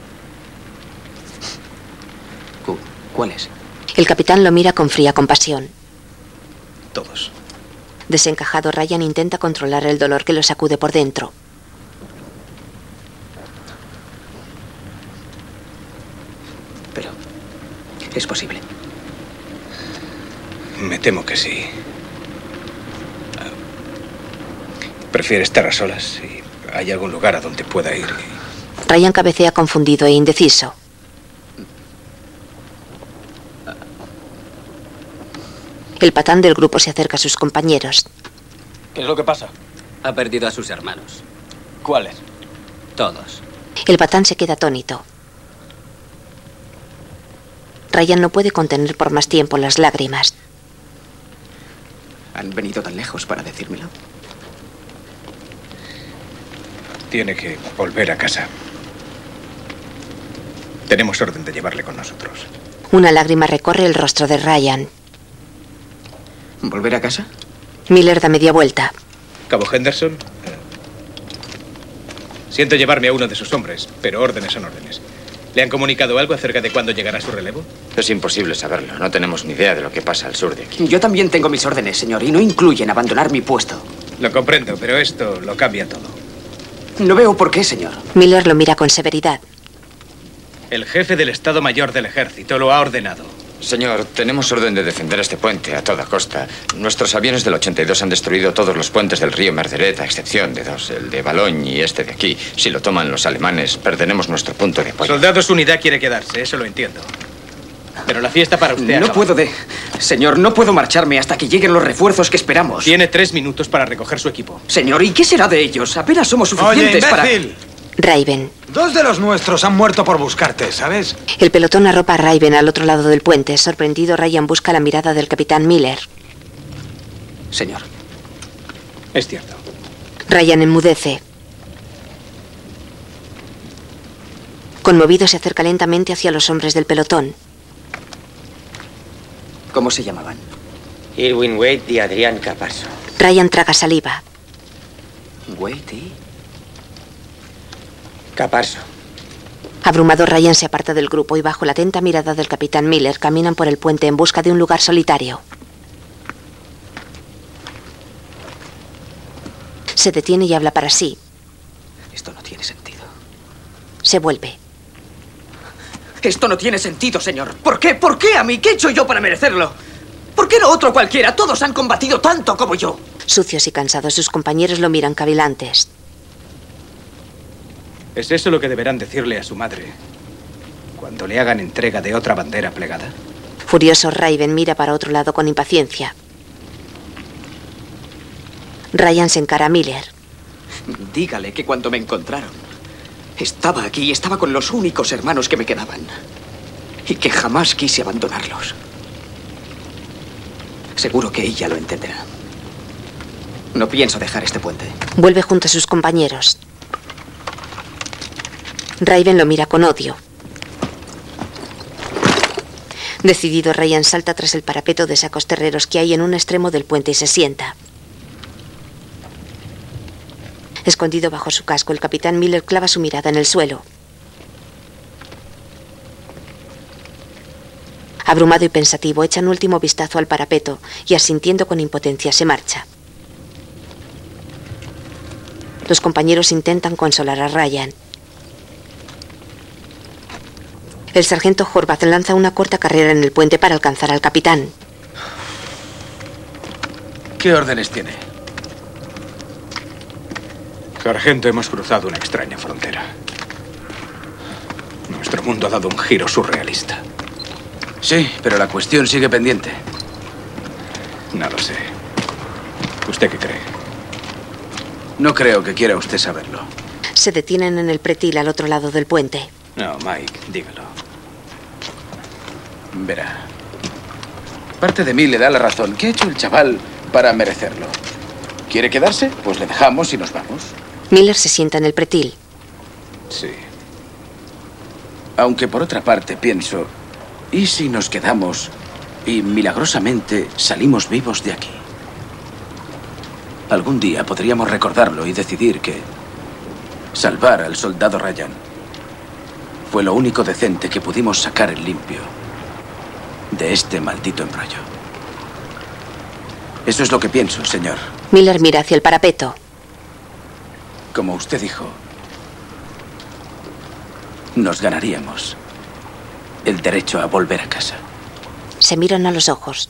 S3: ¿Cuál es?
S2: El capitán lo mira con fría compasión.
S4: Todos.
S2: Desencajado, Ryan intenta controlar el dolor que lo sacude por dentro.
S3: Pero es posible.
S4: Me temo que sí. Prefiere estar a solas y hay algún lugar a donde pueda ir.
S2: Ryan cabecea confundido e indeciso. El patán del grupo se acerca a sus compañeros.
S14: ¿Qué es lo que pasa?
S5: Ha perdido a sus hermanos.
S14: ¿Cuáles?
S5: Todos.
S2: El patán se queda atónito. Ryan no puede contener por más tiempo las lágrimas.
S3: ¿Han venido tan lejos para decírmelo?
S4: Tiene que volver a casa. Tenemos orden de llevarle con nosotros.
S2: Una lágrima recorre el rostro de Ryan.
S3: ¿Volver a casa?
S2: Miller da media vuelta.
S4: Cabo Henderson. Eh, siento llevarme a uno de sus hombres, pero órdenes son órdenes. ¿Le han comunicado algo acerca de cuándo llegará su relevo?
S18: Es imposible saberlo. No tenemos ni idea de lo que pasa al sur de aquí.
S12: Yo también tengo mis órdenes, señor, y no incluyen abandonar mi puesto.
S4: Lo comprendo, pero esto lo cambia todo.
S12: No veo por qué, señor.
S2: Miller lo mira con severidad.
S4: El jefe del Estado Mayor del Ejército lo ha ordenado.
S18: Señor, tenemos orden de defender este puente a toda costa. Nuestros aviones del ochenta y dos han destruido todos los puentes del río Merderet, a excepción de dos, el de Boulogne y este de aquí. Si lo toman los alemanes, perderemos nuestro punto de apoyo.
S4: Soldados Unidad quiere quedarse, eso lo entiendo. Pero la fiesta para usted
S12: No
S4: acaba.
S12: puedo de... Señor, no puedo marcharme hasta que lleguen los refuerzos que esperamos.
S4: Tiene tres minutos para recoger su equipo.
S12: Señor, ¿y qué será de ellos? Apenas somos suficientes
S8: Oye,
S12: para...
S8: imbécil.
S2: Raven.
S8: Dos de los nuestros han muerto por buscarte, ¿sabes?
S2: El pelotón arropa a Raven al otro lado del puente. Sorprendido, Ryan busca la mirada del capitán Miller.
S12: Señor.
S4: Es cierto.
S2: Ryan enmudece. Conmovido, se acerca lentamente hacia los hombres del pelotón.
S12: ¿Cómo se llamaban?
S9: Irwin Wade y Adrián Caparso.
S2: Ryan traga saliva.
S12: Wade y...
S9: Caparso.
S2: Abrumado, Ryan se aparta del grupo y bajo la atenta mirada del capitán Miller caminan por el puente en busca de un lugar solitario. Se detiene y habla para sí.
S12: Esto no tiene sentido.
S2: Se vuelve.
S12: Esto no tiene sentido, señor. ¿Por qué? ¿Por qué a mí? ¿Qué he hecho yo para merecerlo? ¿Por qué no otro cualquiera? Todos han combatido tanto como yo.
S2: Sucios y cansados, sus compañeros lo miran cavilantes.
S4: ¿Es eso lo que deberán decirle a su madre cuando le hagan entrega de otra bandera plegada?
S2: Furioso, Raven mira para otro lado con impaciencia. Ryan se encara a Miller.
S12: Dígale que cuando me encontraron, estaba aquí y estaba con los únicos hermanos que me quedaban. Y que jamás quise abandonarlos. Seguro que ella lo entenderá. No pienso dejar este puente.
S2: Vuelve junto a sus compañeros. Raven lo mira con odio. Decidido, Ryan salta tras el parapeto de sacos terreros que hay en un extremo del puente y se sienta. Escondido bajo su casco, el capitán Miller clava su mirada en el suelo. Abrumado y pensativo, echa un último vistazo al parapeto y, asintiendo con impotencia, se marcha. Los compañeros intentan consolar a Ryan. El sargento Horvath lanza una corta carrera en el puente para alcanzar al capitán.
S10: ¿Qué órdenes tiene?
S4: Sargento, hemos cruzado una extraña frontera. Nuestro mundo ha dado un giro surrealista.
S10: Sí, pero la cuestión sigue pendiente.
S4: No lo sé. ¿Usted qué cree?
S10: No creo que quiera usted saberlo.
S2: Se detienen en el pretil al otro lado del puente.
S4: No, Mike, dígalo.
S10: Verá. Parte de mí le da la razón. ¿Qué ha hecho el chaval para merecerlo? ¿Quiere quedarse? Pues le dejamos y nos vamos.
S2: Miller se sienta en el pretil.
S10: Sí. Aunque por otra parte pienso, ¿y si nos quedamos y milagrosamente salimos vivos de aquí? Algún día podríamos recordarlo y decidir que salvar al soldado Ryan fue lo único decente que pudimos sacar en limpio de este maldito embrollo. Eso es lo que pienso, señor.
S2: Miller mira hacia el parapeto.
S10: Como usted dijo, nos ganaríamos el derecho a volver a casa.
S2: Se miran a los ojos.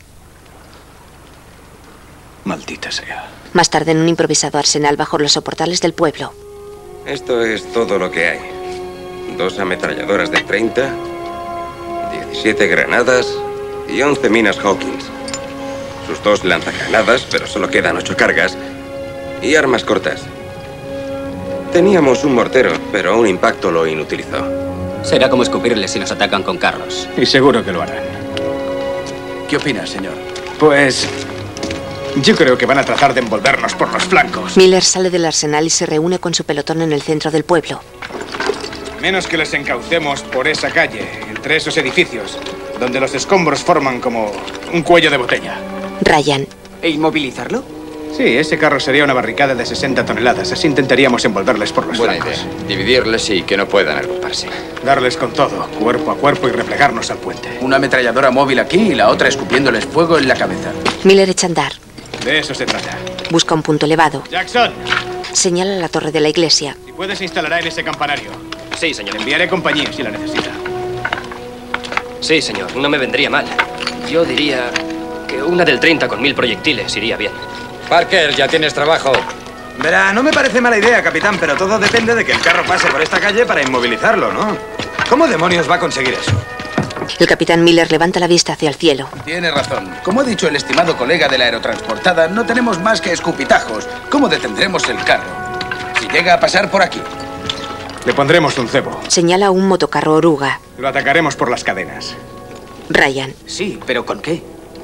S4: Maldita sea.
S2: Más tarde, en un improvisado arsenal bajo los soportales del pueblo.
S19: Esto es todo lo que hay. Dos ametralladoras de treinta, diecisiete granadas y once minas Hawkins. Sus dos lanzagranadas, pero solo quedan ocho cargas. Y armas cortas. Teníamos un mortero, pero un impacto lo inutilizó.
S3: Será como escupirles si nos atacan con carros.
S4: Y seguro que lo harán.
S10: ¿Qué opina, señor?
S4: Pues yo creo que van a tratar de envolvernos por los flancos.
S2: Miller sale del arsenal y se reúne con su pelotón en el centro del pueblo.
S4: Menos que les encaucemos por esa calle, entre esos edificios, donde los escombros forman como un cuello de botella.
S2: Ryan.
S12: ¿E inmovilizarlo?
S4: Sí, ese carro sería una barricada de sesenta toneladas. Así intentaríamos envolverles por los
S18: Buena
S4: flancos.
S18: idea. Dividirles y que no puedan agruparse.
S4: Darles con todo, cuerpo a cuerpo y replegarnos al puente.
S10: Una ametralladora móvil aquí y la otra escupiéndoles fuego en la cabeza.
S2: Miller echa a andar.
S4: De eso se trata.
S2: Busca un punto elevado.
S4: Jackson,
S2: Señala la torre de la iglesia.
S4: si puedes, instalará en ese campanario.
S5: Sí, señor.
S4: Enviaré compañía si la necesita.
S5: Sí, señor. No me vendría mal. Yo diría que una del treinta con mil proyectiles iría bien.
S18: Parker, ya tienes trabajo.
S14: Verá, no me parece mala idea, capitán, pero todo depende de que el carro pase por esta calle para inmovilizarlo, ¿no? ¿Cómo demonios va a conseguir eso?
S2: El capitán Miller levanta la vista hacia el cielo.
S10: Tiene razón. Como ha dicho el estimado colega de la aerotransportada, no tenemos más que escupitajos. ¿Cómo detendremos el carro? Si llega a pasar por aquí.
S4: Le pondremos un cebo.
S2: Señala un motocarro oruga.
S4: Lo atacaremos por las cadenas.
S2: Ryan.
S12: Sí, pero ¿con qué?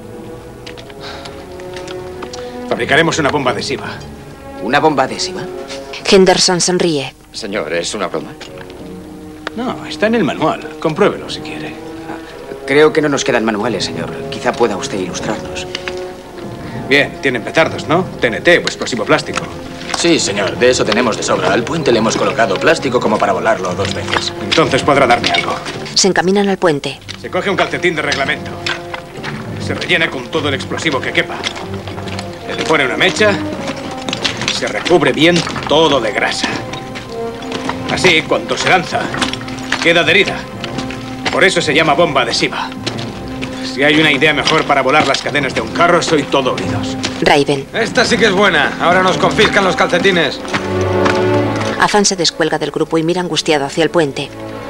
S4: Fabricaremos una bomba adhesiva.
S12: ¿Una bomba adhesiva?
S2: Henderson sonríe.
S18: Señor, ¿es una broma?
S4: No, está en el manual. Compruébelo si quiere.
S12: Creo que no nos quedan manuales, señor. Quizá pueda usted ilustrarnos.
S4: Bien, tienen petardos, ¿no? T N T o explosivo plástico.
S10: Sí, señor, de eso tenemos de sobra. Al puente le hemos colocado plástico como para volarlo dos veces.
S4: Entonces podrá darme algo.
S2: Se encaminan al puente.
S4: Se coge un calcetín de reglamento. Se rellena con todo el explosivo que quepa. Se le pone una mecha. Se recubre bien todo de grasa. Así, cuando se lanza, queda adherida. Por eso se llama bomba adhesiva. Si hay una idea mejor para volar las cadenas de un carro, soy todo oídos.
S2: Raven.
S14: Esta sí que es buena. Ahora nos confiscan los calcetines.
S2: Afan se descuelga del grupo y mira angustiado hacia el puente.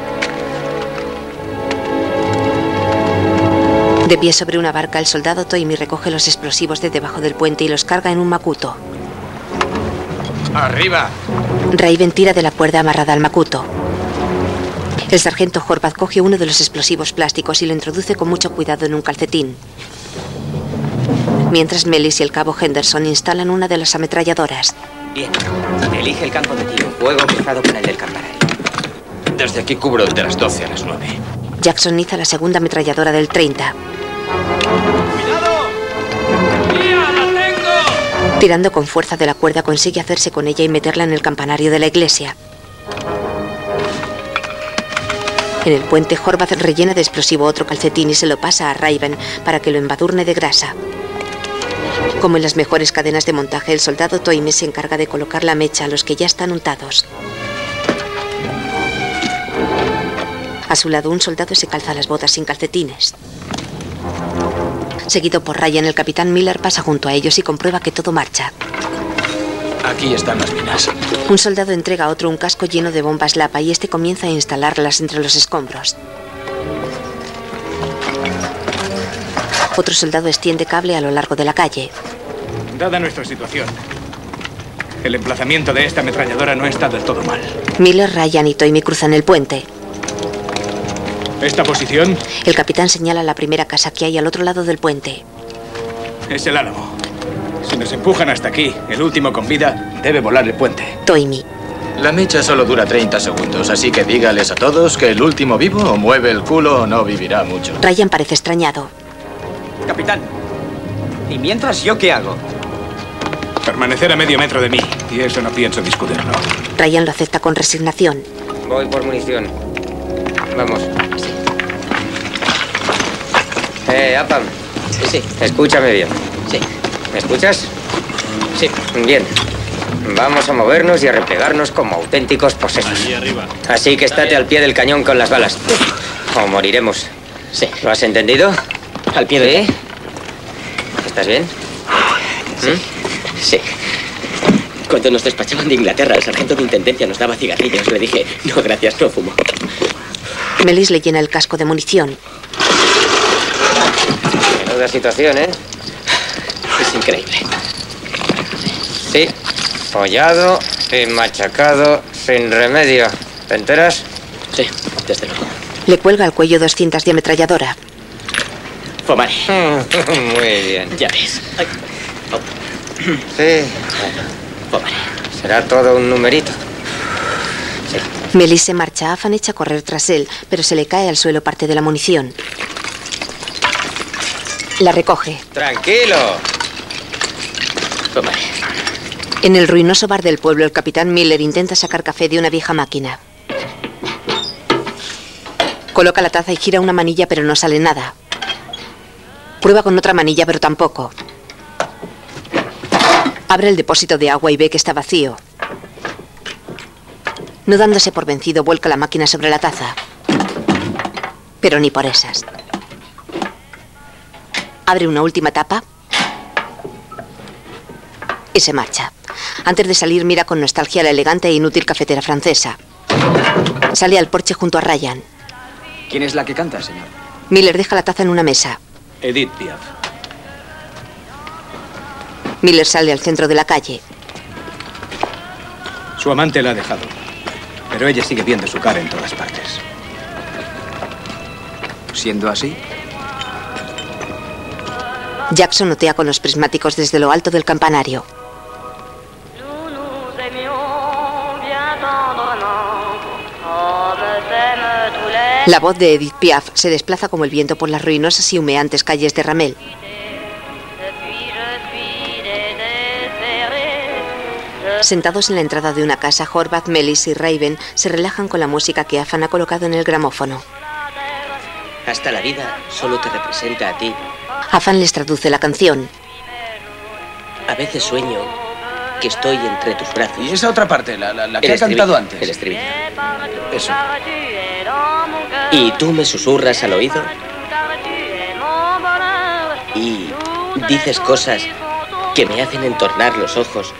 S2: De pie sobre una barca, el soldado Toimi recoge los explosivos de debajo del puente y los carga en un macuto.
S14: ¡Arriba!
S2: Raven tira de la cuerda amarrada al macuto. El sargento Horvath coge uno de los explosivos plásticos y lo introduce con mucho cuidado en un calcetín. Mientras Melis y el cabo Henderson instalan una de las ametralladoras.
S9: Bien. Elige el campo de tiro. Fuego cruzado con el del campanario.
S18: Desde aquí cubro de las doce a las nueve.
S2: Jackson iza la segunda ametralladora del treinta. Tirando con fuerza de la cuerda consigue hacerse con ella y meterla en el campanario de la iglesia. En el puente, Horvath rellena de explosivo otro calcetín y se lo pasa a Raven para que lo embadurne de grasa. Como en las mejores cadenas de montaje, el soldado Toime se encarga de colocar la mecha a los que ya están untados. A su lado, un soldado se calza las botas sin calcetines. Seguido por Ryan, el capitán Miller pasa junto a ellos y comprueba que todo marcha.
S10: Aquí están las minas.
S2: Un soldado entrega a otro un casco lleno de bombas Lapa y este comienza a instalarlas entre los escombros. Otro soldado extiende cable a lo largo de la calle.
S4: Dada nuestra situación, el emplazamiento de esta ametralladora no está del todo mal.
S2: Miller, Ryan y Toime cruzan el puente.
S4: Esta posición
S2: El capitán señala la primera casa que hay al otro lado del puente.
S4: es el Álamo. Si nos empujan hasta aquí, el último con vida debe volar el puente.
S2: Toime.
S10: La mecha solo dura treinta segundos, así que dígales a todos que el último vivo o mueve el culo o no vivirá mucho.
S2: Ryan parece extrañado.
S12: Capitán, ¿y mientras yo qué hago?
S4: Permanecer a medio metro de mí, y eso no pienso discutirlo.
S2: Ryan lo acepta con resignación.
S9: Voy por munición. Vamos. Eh, Apam. Sí, sí. Escúchame bien. Sí. ¿Me escuchas? Sí. Bien. Vamos a movernos y a replegarnos como auténticos posesos.
S3: Allí arriba.
S9: Así que estate al pie del cañón con las balas. O moriremos. Sí. ¿Lo has entendido? Al pie del... ¿Sí? ¿Estás bien? Sí. ¿Mm? Sí.
S7: Cuando nos despachaban de Inglaterra, el sargento de intendencia nos daba cigarrillos. Le dije, no, gracias, no fumo.
S2: Melis le llena el casco de munición.
S9: Menuda situación, ¿eh?
S7: Es increíble.
S9: Sí. Follado y machacado sin remedio. ¿Te enteras?
S7: Sí, desde luego.
S2: Le cuelga al cuello dos cintas de ametralladora.
S7: Fomare.
S9: Muy bien.
S7: Ya ves. Ay. Oh.
S9: Sí.
S7: Fomare.
S9: Será todo un numerito. Sí.
S2: Melis se marcha. Afan echa a correr tras él, pero se le cae al suelo parte de la munición. La recoge.
S9: Tranquilo.
S7: Tomaré.
S2: En el ruinoso bar del pueblo, el capitán Miller intenta sacar café de una vieja máquina. Coloca la taza y gira una manilla, pero no sale nada. Prueba con otra manilla, pero tampoco. Abre el depósito de agua y ve que está vacío. No dándose por vencido, vuelca la máquina sobre la taza. Pero ni por esas. Abre una última tapa y se marcha. Antes de salir, mira con nostalgia la elegante e inútil cafetera francesa. Sale al porche junto a Ryan.
S12: ¿Quién es la que canta, señor?
S2: Miller deja la taza en una mesa.
S4: Edith Piaf.
S2: Miller sale al centro de la calle.
S4: Su amante la ha dejado, pero ella sigue viendo su cara en todas partes.
S12: Siendo así,
S2: Jackson otea con los prismáticos desde lo alto del campanario. La voz de Edith Piaf se desplaza como el viento por las ruinosas y humeantes calles de Ramel. Sentados en la entrada de una casa, Horvath, Melis y Raven se relajan con la música que Afan ha colocado en el gramófono.
S7: Hasta la vida solo te representa a ti.
S2: Afan les traduce la canción.
S7: A veces sueño que estoy entre tus brazos.
S10: ¿Y esa otra parte, la, la, la que
S7: El
S10: ha cantado
S7: estribillo,
S10: antes?
S7: El estribillo.
S10: Eso.
S7: Y tú me susurras al oído y dices cosas que me hacen entornar los ojos.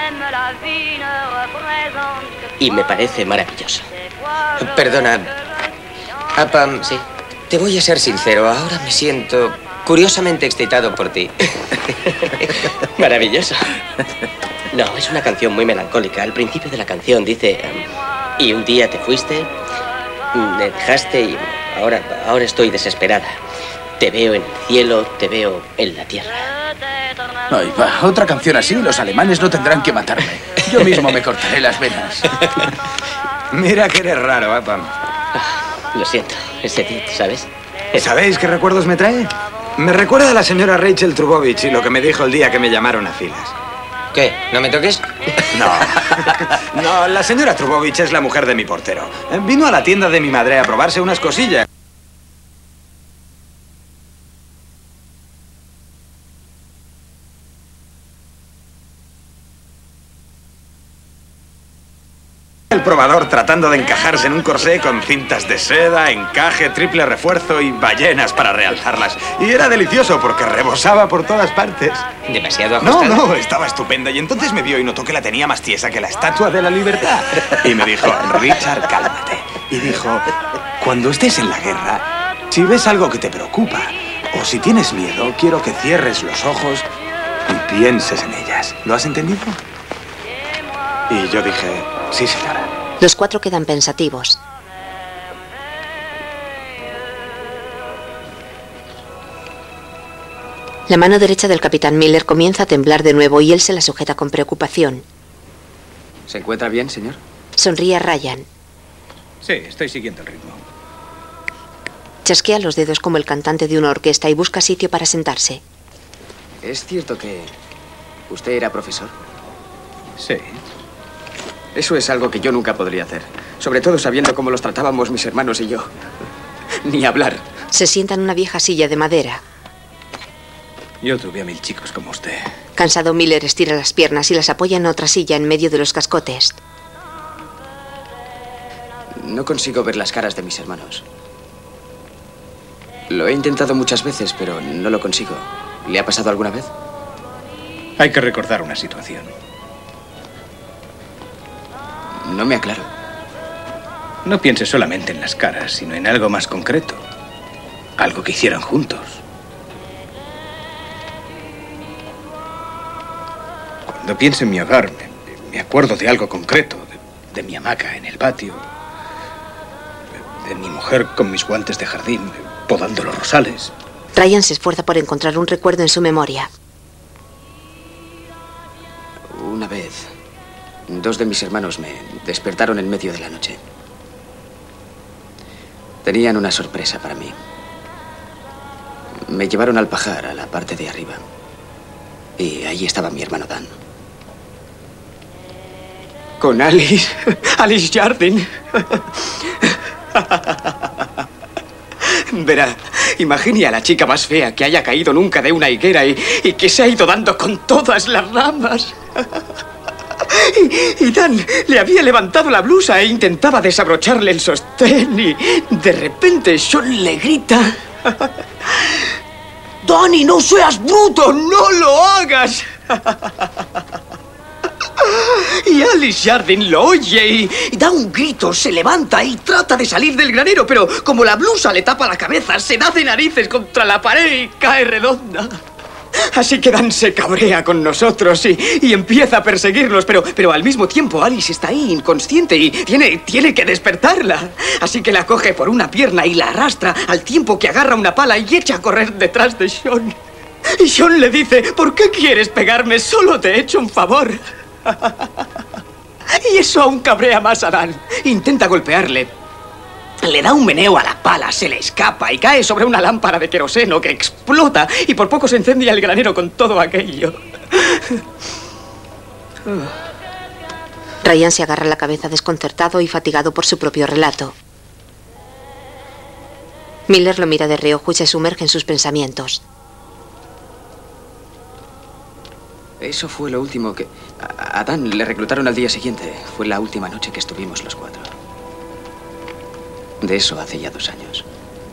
S7: Y me parece maravilloso.
S9: Perdona. Apam, sí. Te voy a ser sincero, ahora me siento curiosamente excitado por ti.
S7: Maravilloso. No, es una canción muy melancólica. Al principio de la canción dice: y un día te fuiste, me dejaste y ahora, ahora estoy desesperada. Te veo en el cielo, te veo en la tierra.
S10: Ay, va, otra canción así, los alemanes no tendrán que matarme. Yo mismo me cortaré las venas.
S8: Mira que eres raro, Apam.
S7: Lo siento, es Edith, ¿sabes?
S8: ¿Sabéis qué recuerdos me trae? Me recuerda a la señora Rachel Trubovich y lo que me dijo el día que me llamaron a filas.
S9: ¿Qué? ¿No me toques?
S8: No. No, la señora Trubovich es la mujer de mi portero. Vino a la tienda de mi madre a probarse unas cosillas. El probador tratando de encajarse en un corsé con cintas de seda, encaje, triple refuerzo y ballenas para realzarlas. Y era delicioso porque rebosaba por todas partes.
S9: Demasiado
S8: No,
S9: ajustado.
S8: no, estaba estupenda. Y entonces me vio y notó que la tenía más tiesa que la Estatua de la Libertad. Y me dijo: Richard, cálmate. Y dijo: cuando estés en la guerra, si ves algo que te preocupa o si tienes miedo, quiero que cierres los ojos y pienses en ellas. ¿Lo has entendido? Y yo dije: sí, señora.
S2: Los cuatro quedan pensativos. La mano derecha del capitán Miller comienza a temblar de nuevo y él se la sujeta con preocupación.
S12: ¿Se encuentra bien, señor?
S2: Sonríe a Ryan.
S4: Sí, estoy siguiendo el ritmo.
S2: Chasquea los dedos como el cantante de una orquesta y busca sitio para sentarse.
S12: ¿Es cierto que usted era profesor?
S4: Sí.
S12: Eso es algo que yo nunca podría hacer. Sobre todo sabiendo cómo los tratábamos mis hermanos y yo. Ni hablar.
S2: Se sienta en una vieja silla de madera.
S4: Yo tuve a mil chicos como usted.
S2: Cansado, Miller estira las piernas y las apoya en otra silla en medio de los cascotes.
S12: No consigo ver las caras de mis hermanos. Lo he intentado muchas veces, pero no lo consigo. ¿Le ha pasado alguna vez?
S4: Hay que recordar una situación.
S12: No me aclaro.
S4: No piense solamente en las caras, sino en algo más concreto. Algo que hicieron juntos. Cuando pienso en mi hogar, me, me acuerdo de algo concreto. De, de mi hamaca en el patio. De, de mi mujer con mis guantes de jardín, podando los rosales.
S2: Ryan se esfuerza por encontrar un recuerdo en su memoria.
S12: Una vez, dos de mis hermanos me despertaron en medio de la noche. Tenían una sorpresa para mí. Me llevaron al pajar, a la parte de arriba. Y ahí estaba mi hermano Dan. Con Alice. Alice Jardine. Verá, imagine a la chica más fea que haya caído nunca de una higuera y, y que se ha ido dando con todas las ramas. Y, y Dan le había levantado la blusa e intentaba desabrocharle el sostén y de repente Sean le grita: ¡Danny, no seas bruto! ¡No lo hagas! Y Alice Jardine lo oye y, y da un grito, se levanta y trata de salir del granero, pero como la blusa le tapa la cabeza, se da de narices contra la pared y cae redonda. Así que Dan se cabrea con nosotros y, y empieza a perseguirnos, pero, pero al mismo tiempo Alice está ahí inconsciente y tiene, tiene que despertarla. Así que la coge por una pierna y la arrastra al tiempo que agarra una pala y echa a correr detrás de Sean. Y Sean le dice: ¿por qué quieres pegarme? Solo te he hecho un favor. Y eso aún cabrea más a Dan. Intenta golpearle. Le da un meneo a la pala, se le escapa y cae sobre una lámpara de queroseno que explota y por poco se incendia el granero con todo aquello.
S2: Ryan se agarra la cabeza desconcertado y fatigado por su propio relato. Miller lo mira de reojo y se sumerge en sus pensamientos.
S12: Eso fue lo último que... A a Dan le reclutaron al día siguiente. Fue la última noche que estuvimos los cuatro. De eso hace ya dos años.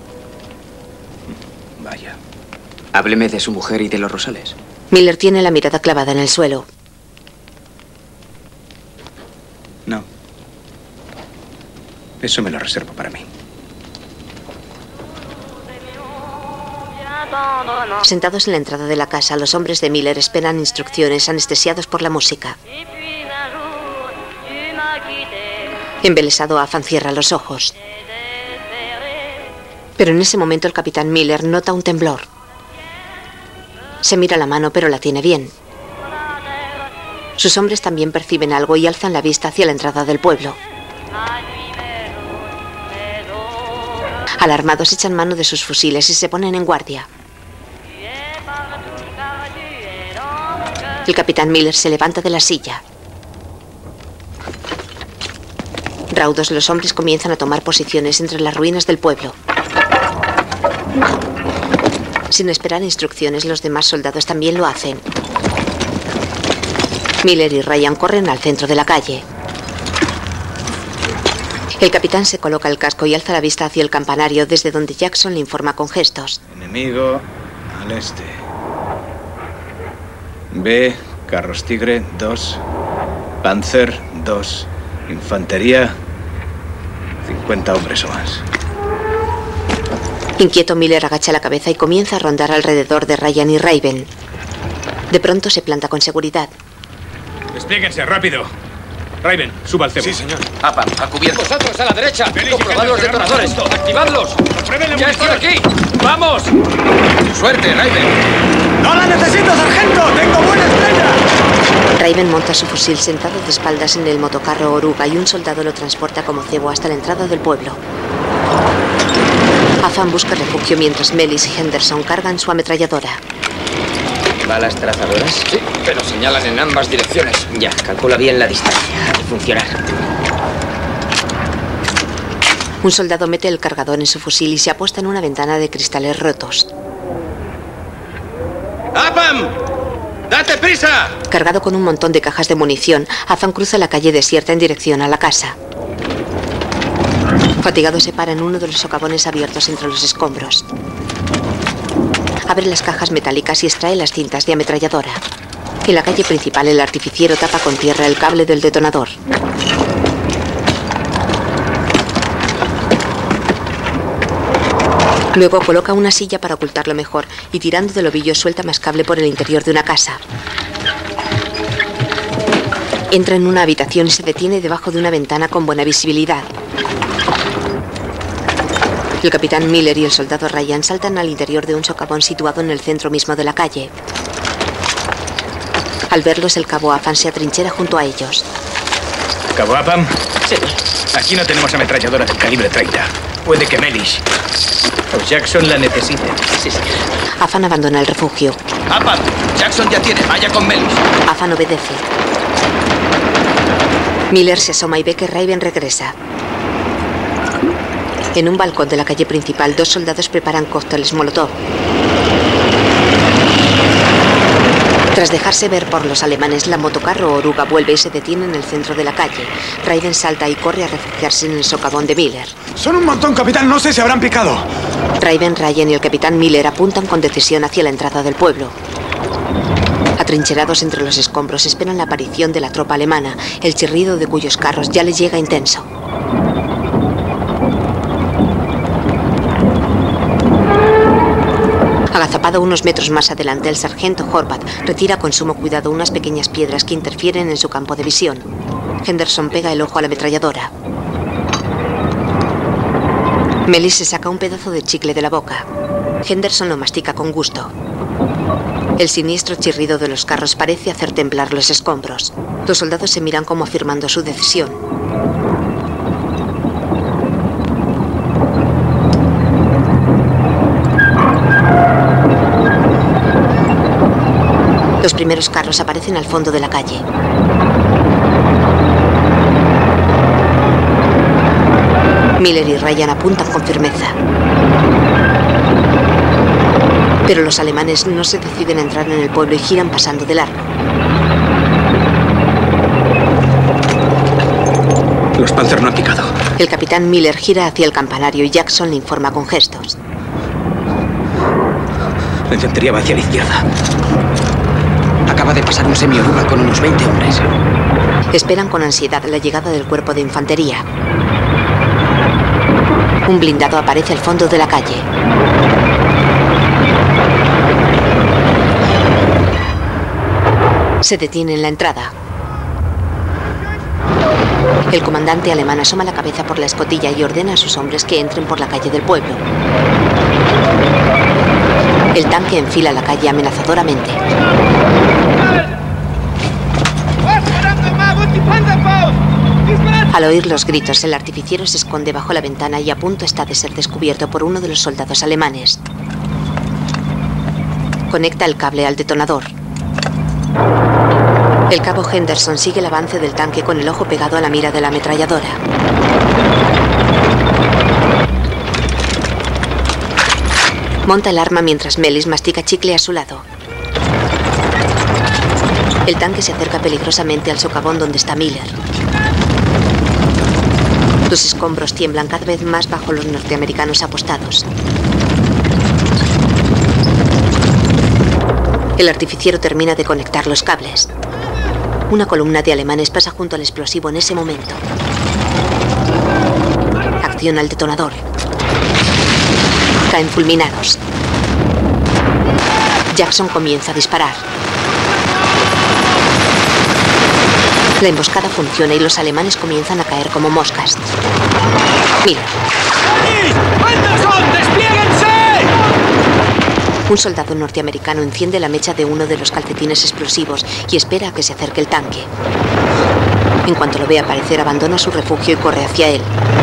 S8: Vaya.
S12: Hábleme de su mujer y de los rosales.
S2: Miller tiene la mirada clavada en el suelo.
S8: No. Eso me lo reservo para mí.
S2: Sentados en la entrada de la casa, los hombres de Miller esperan instrucciones anestesiados por la música. Embelesado, Afan cierra los ojos. Pero en ese momento el capitán Miller nota un temblor. Se mira la mano, pero la tiene bien. Sus hombres también perciben algo y alzan la vista hacia la entrada del pueblo. Alarmados, echan mano de sus fusiles y se ponen en guardia. El capitán Miller se levanta de la silla. Raudos, los hombres comienzan a tomar posiciones entre las ruinas del pueblo. Sin esperar instrucciones, los demás soldados también lo hacen. Miller y Ryan corren al centro de la calle. El capitán se coloca el casco y alza la vista hacia el campanario, desde donde Jackson le informa con gestos.
S8: Enemigo al este. B, carros Tigre, dos. Panzer, dos. Infantería, cincuenta hombres o más.
S2: Inquieto, Miller agacha la cabeza y comienza a rondar alrededor de Ryan y Raven. De pronto se planta con seguridad.
S14: Desplíguense, rápido. Raven, suba al cebo.
S5: Sí, señor. Apa, a cubierto. Vosotros a la derecha. Comprobad los detonadores. Activadlos. ¡Ya estoy aquí! ¡Vamos!
S14: ¡Suerte, Raven!
S11: ¡No la necesito, sargento! ¡Tengo buena estrella!
S2: Raven monta su fusil sentado de espaldas en el motocarro Oruga y un soldado lo transporta como cebo hasta la entrada del pueblo. Afan busca refugio mientras Melis y Henderson cargan su ametralladora.
S9: ¿Balas trazadoras?
S5: Sí, pero señalan en ambas direcciones.
S9: Ya, calcula bien la distancia. Ha de funcionar.
S2: Un soldado mete el cargador en su fusil y se aposta en una ventana de cristales rotos.
S11: ¡Apam! ¡Date prisa!
S2: Cargado con un montón de cajas de munición, Afan cruza la calle desierta en dirección a la casa. Fatigado, se para en uno de los socavones abiertos entre los escombros. Abre las cajas metálicas y extrae las cintas de ametralladora. En la calle principal, el artificiero tapa con tierra el cable del detonador. Luego coloca una silla para ocultarlo mejor y, tirando del ovillo, suelta más cable por el interior de una casa. Entra en una habitación y se detiene debajo de una ventana con buena visibilidad. El capitán Miller y el soldado Ryan saltan al interior de un socavón situado en el centro mismo de la calle. Al verlos, el cabo Afan se atrinchera junto a ellos.
S14: ¿Cabo Apam?
S12: Sí.
S14: Aquí no tenemos ametralladoras del calibre treinta. Puede que Melis.
S4: Jackson la necesita.
S7: Sí, señor.
S2: Afan abandona el refugio.
S6: ¡Apa! Jackson ya tiene. Vaya con Melis.
S2: Afan obedece. Miller se asoma y ve que Raven regresa. En un balcón de la calle principal, dos soldados preparan cócteles Molotov. Tras dejarse ver por los alemanes, la motocarro oruga vuelve y se detiene en el centro de la calle. Raiden salta y corre a refugiarse en el socavón de Miller.
S8: Son un montón, capitán. No sé si habrán picado.
S2: Raven, Ryan y el capitán Miller apuntan con decisión hacia la entrada del pueblo. Atrincherados entre los escombros, esperan la aparición de la tropa alemana, el chirrido de cuyos carros ya les llega intenso. Agazapado unos metros más adelante, el sargento Horvath retira con sumo cuidado unas pequeñas piedras que interfieren en su campo de visión. Henderson pega el ojo a la ametralladora. Melis se saca un pedazo de chicle de la boca. Henderson lo mastica con gusto. El siniestro chirrido de los carros parece hacer temblar los escombros. Los soldados se miran como afirmando su decisión. Los primeros carros aparecen al fondo de la calle. Miller y Ryan apuntan con firmeza. Pero los alemanes no se deciden a entrar en el pueblo y giran pasando de largo.
S6: Los Panzer no han picado.
S2: El capitán Miller gira hacia el campanario y Jackson le informa con gestos.
S6: La infantería va hacia la izquierda. Acaba de pasar un semioruga con unos veinte hombres.
S2: Esperan con ansiedad la llegada del cuerpo de infantería. Un blindado aparece al fondo de la calle. Se detiene en la entrada. El comandante alemán asoma la cabeza por la escotilla y ordena a sus hombres que entren por la calle del pueblo. El tanque enfila la calle amenazadoramente. Al oír los gritos, el artificiero se esconde bajo la ventana y a punto está de ser descubierto por uno de los soldados alemanes. Conecta el cable al detonador. El cabo Henderson sigue el avance del tanque con el ojo pegado a la mira de la ametralladora. Monta el arma mientras Melis mastica chicle a su lado. El tanque se acerca peligrosamente al socavón donde está Miller. Los escombros tiemblan cada vez más bajo los norteamericanos apostados. El artificiero termina de conectar los cables. Una columna de alemanes pasa junto al explosivo en ese momento. Acciona el detonador. Caen fulminados. Jackson comienza a disparar. La emboscada funciona y los alemanes comienzan a caer como moscas. Mira.
S11: ¡Anderson, desplieguense!
S2: Un soldado norteamericano enciende la mecha de uno de los calcetines explosivos y espera a que se acerque el tanque. En cuanto lo ve aparecer, abandona su refugio y corre hacia él.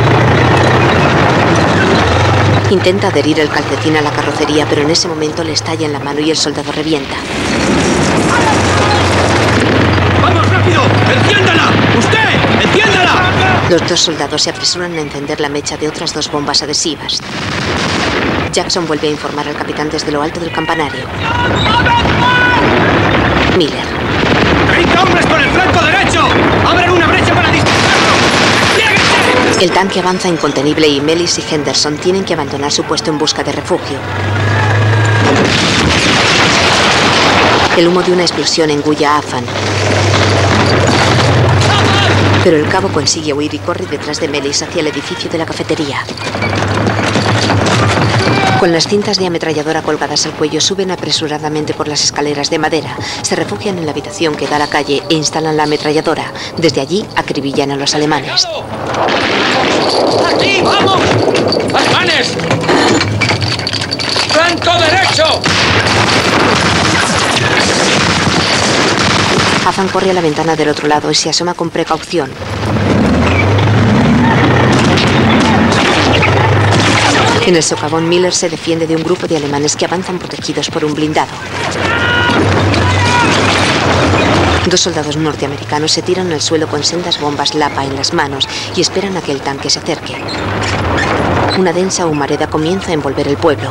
S2: Intenta adherir el calcetín a la carrocería, pero en ese momento le estalla en la mano y el soldado revienta.
S11: ¡Vamos, rápido! ¡Enciéndala! ¡Usted! ¡Enciéndala!
S2: Los dos soldados se apresuran a encender la mecha de otras dos bombas adhesivas. Jackson vuelve a informar al capitán desde lo alto del campanario. Miller.
S11: ¡treinta hombres por el flanco derecho! ¡Abran una brecha para dispersarlos! ¡Desplieguense!
S2: El tanque avanza incontenible y Melis y Henderson tienen que abandonar su puesto en busca de refugio. El humo de una explosión engulla a Afan. Pero el cabo consigue huir y corre detrás de Melis hacia el edificio de la cafetería. Con las cintas de ametralladora colgadas al cuello, suben apresuradamente por las escaleras de madera. Se refugian en la habitación que da a la calle e instalan la ametralladora. Desde allí acribillan a los alemanes.
S11: ¡Aquí, vamos! ¡Alemanes! ¡Flanco derecho!
S2: Afan corre a la ventana del otro lado y se asoma con precaución. En el socavón, Miller se defiende de un grupo de alemanes que avanzan protegidos por un blindado. Dos soldados norteamericanos se tiran al suelo con sendas bombas Lapa en las manos y esperan a que el tanque se acerque. Una densa humareda comienza a envolver el pueblo.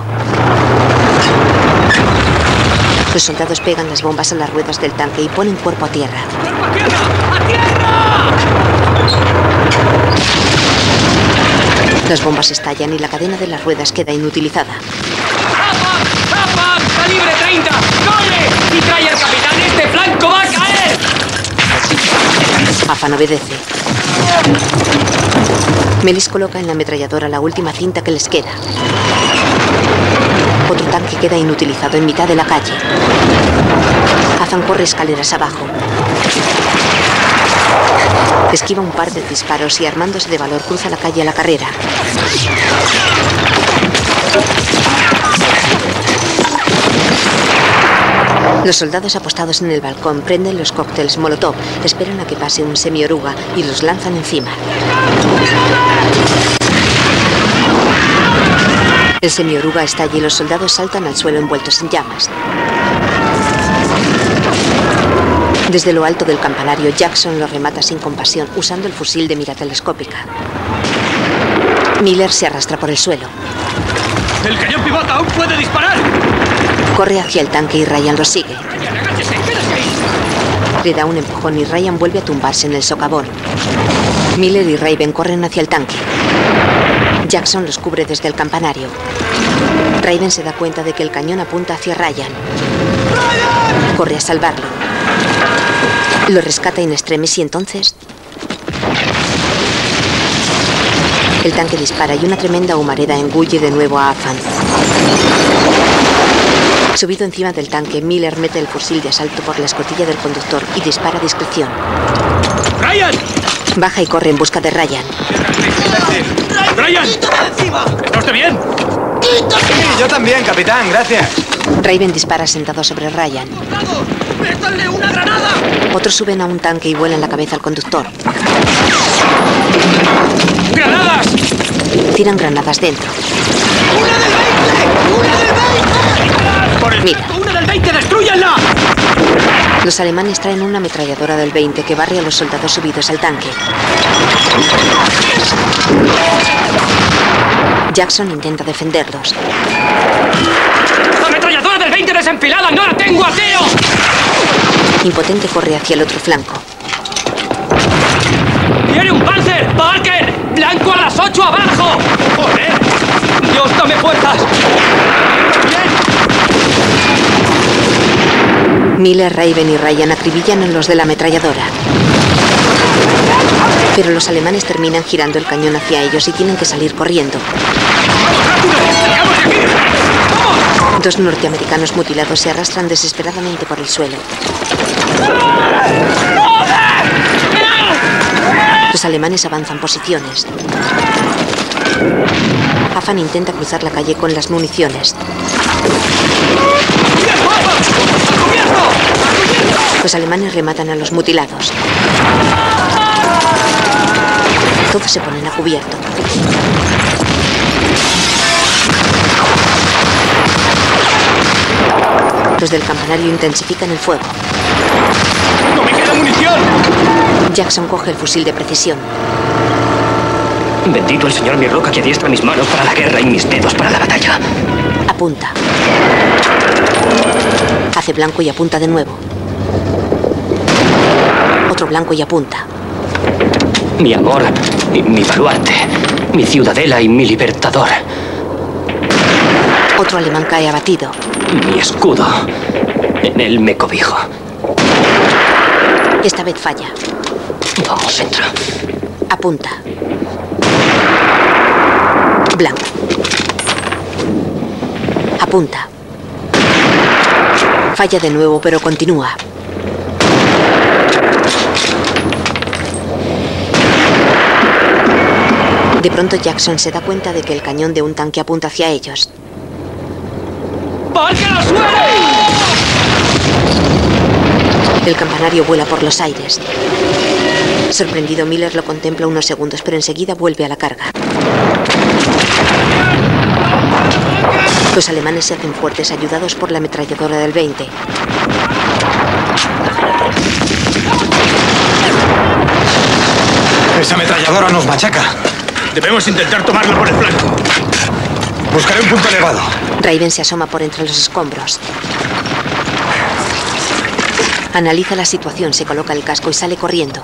S2: Los soldados pegan las bombas a las ruedas del tanque y ponen cuerpo a tierra.
S11: ¡Cuerpo a tierra! ¡A tierra!
S2: Las bombas estallan y la cadena de las ruedas queda inutilizada.
S11: ¡Zapa! ¡Zapa! ¡Calibre treinta! ¡Corre! ¡Y trae al capitán! ¡Este flanco va a caer!
S2: Afan obedece. Melis coloca en la ametralladora la última cinta que les queda. Otro tanque queda inutilizado en mitad de la calle. Afan corre escaleras abajo. Esquiva un par de disparos y, armándose de valor, cruza la calle a la carrera. Los soldados apostados en el balcón prenden los cócteles Molotov, esperan a que pase un semioruga y los lanzan encima. El semioruga estalla y los soldados saltan al suelo envueltos en llamas. Desde lo alto del campanario, Jackson los remata sin compasión usando el fusil de mira telescópica. Miller se arrastra por el suelo.
S11: ¡El cañón pivota! ¡Aún puede disparar!
S2: Corre hacia el tanque y Ryan lo sigue. Le da un empujón y Ryan vuelve a tumbarse en el socavón. Miller y Raven corren hacia el tanque. Jackson los cubre desde el campanario. Raven se da cuenta de que el cañón apunta hacia Ryan. Corre a salvarlo. Lo rescata in extremis y entonces... El tanque dispara y una tremenda humareda engulle de nuevo a Afan. Subido encima del tanque, Miller mete el fusil de asalto por la escotilla del conductor y dispara a discreción.
S11: ¡Ryan!
S2: Baja y corre en busca de Ryan.
S11: ¡Ryan! ¿Está usted bien?
S8: Sí, yo también, capitán, gracias.
S2: Raven dispara sentado sobre Ryan.
S11: ¡Métanle una granada!
S2: Otros suben a un tanque y vuelan la cabeza al conductor.
S11: ¡Granadas!
S2: Tiran granadas dentro.
S11: ¡Una del veinte! ¡Una del veinte! ¡Por el
S2: Mira.
S11: ¡Una del veinte! ¡Destrúyanla!
S2: Los alemanes traen una ametralladora del veinte que barre a los soldados subidos al tanque. Jackson intenta defenderlos.
S11: ¡Ametralladora del veinte desempilada! ¡No la tengo a tiro!
S2: Impotente corre hacia el otro flanco.
S11: ¡Tiene un Panzer! ¡Parker! ¡Blanco a las ocho abajo! ¡Joder! ¡Dios, dame fuerzas!
S2: Miller, Raven y Ryan acribillan a los de la ametralladora. Pero los alemanes terminan girando el cañón hacia ellos y tienen que salir corriendo. Dos norteamericanos mutilados se arrastran desesperadamente por el suelo. Los alemanes avanzan posiciones. Afan intenta cruzar la calle con las municiones. Los alemanes rematan a los mutilados. Todos se ponen a cubierto. Los del campanario intensifican el fuego.
S11: ¡No me queda munición!
S2: Jackson coge el fusil de precisión.
S5: Bendito el señor mi roca que adiestra mis manos para la guerra y mis dedos para la batalla.
S2: Apunta. Hace blanco y apunta de nuevo. Otro blanco y apunta.
S5: Mi amor y mi baluarte, mi ciudadela y mi libertador.
S2: Otro alemán cae abatido.
S5: Mi escudo. En él me cobijo.
S2: Esta vez falla.
S5: Vamos, entra.
S2: Apunta. Blanco. Apunta. Falla de nuevo, pero continúa. De pronto Jackson se da cuenta de que el cañón de un tanque apunta hacia ellos.
S11: ¡Parker al suelo!
S2: El campanario vuela por los aires. Sorprendido, Miller lo contempla unos segundos, pero enseguida vuelve a la carga. Los alemanes se hacen fuertes, ayudados por la ametralladora del veinte.
S8: Esa ametralladora nos machaca.
S14: Debemos intentar tomarla por el flanco.
S8: Buscaré un punto elevado.
S2: Raven se asoma por entre los escombros. Analiza la situación, se coloca el casco y sale corriendo.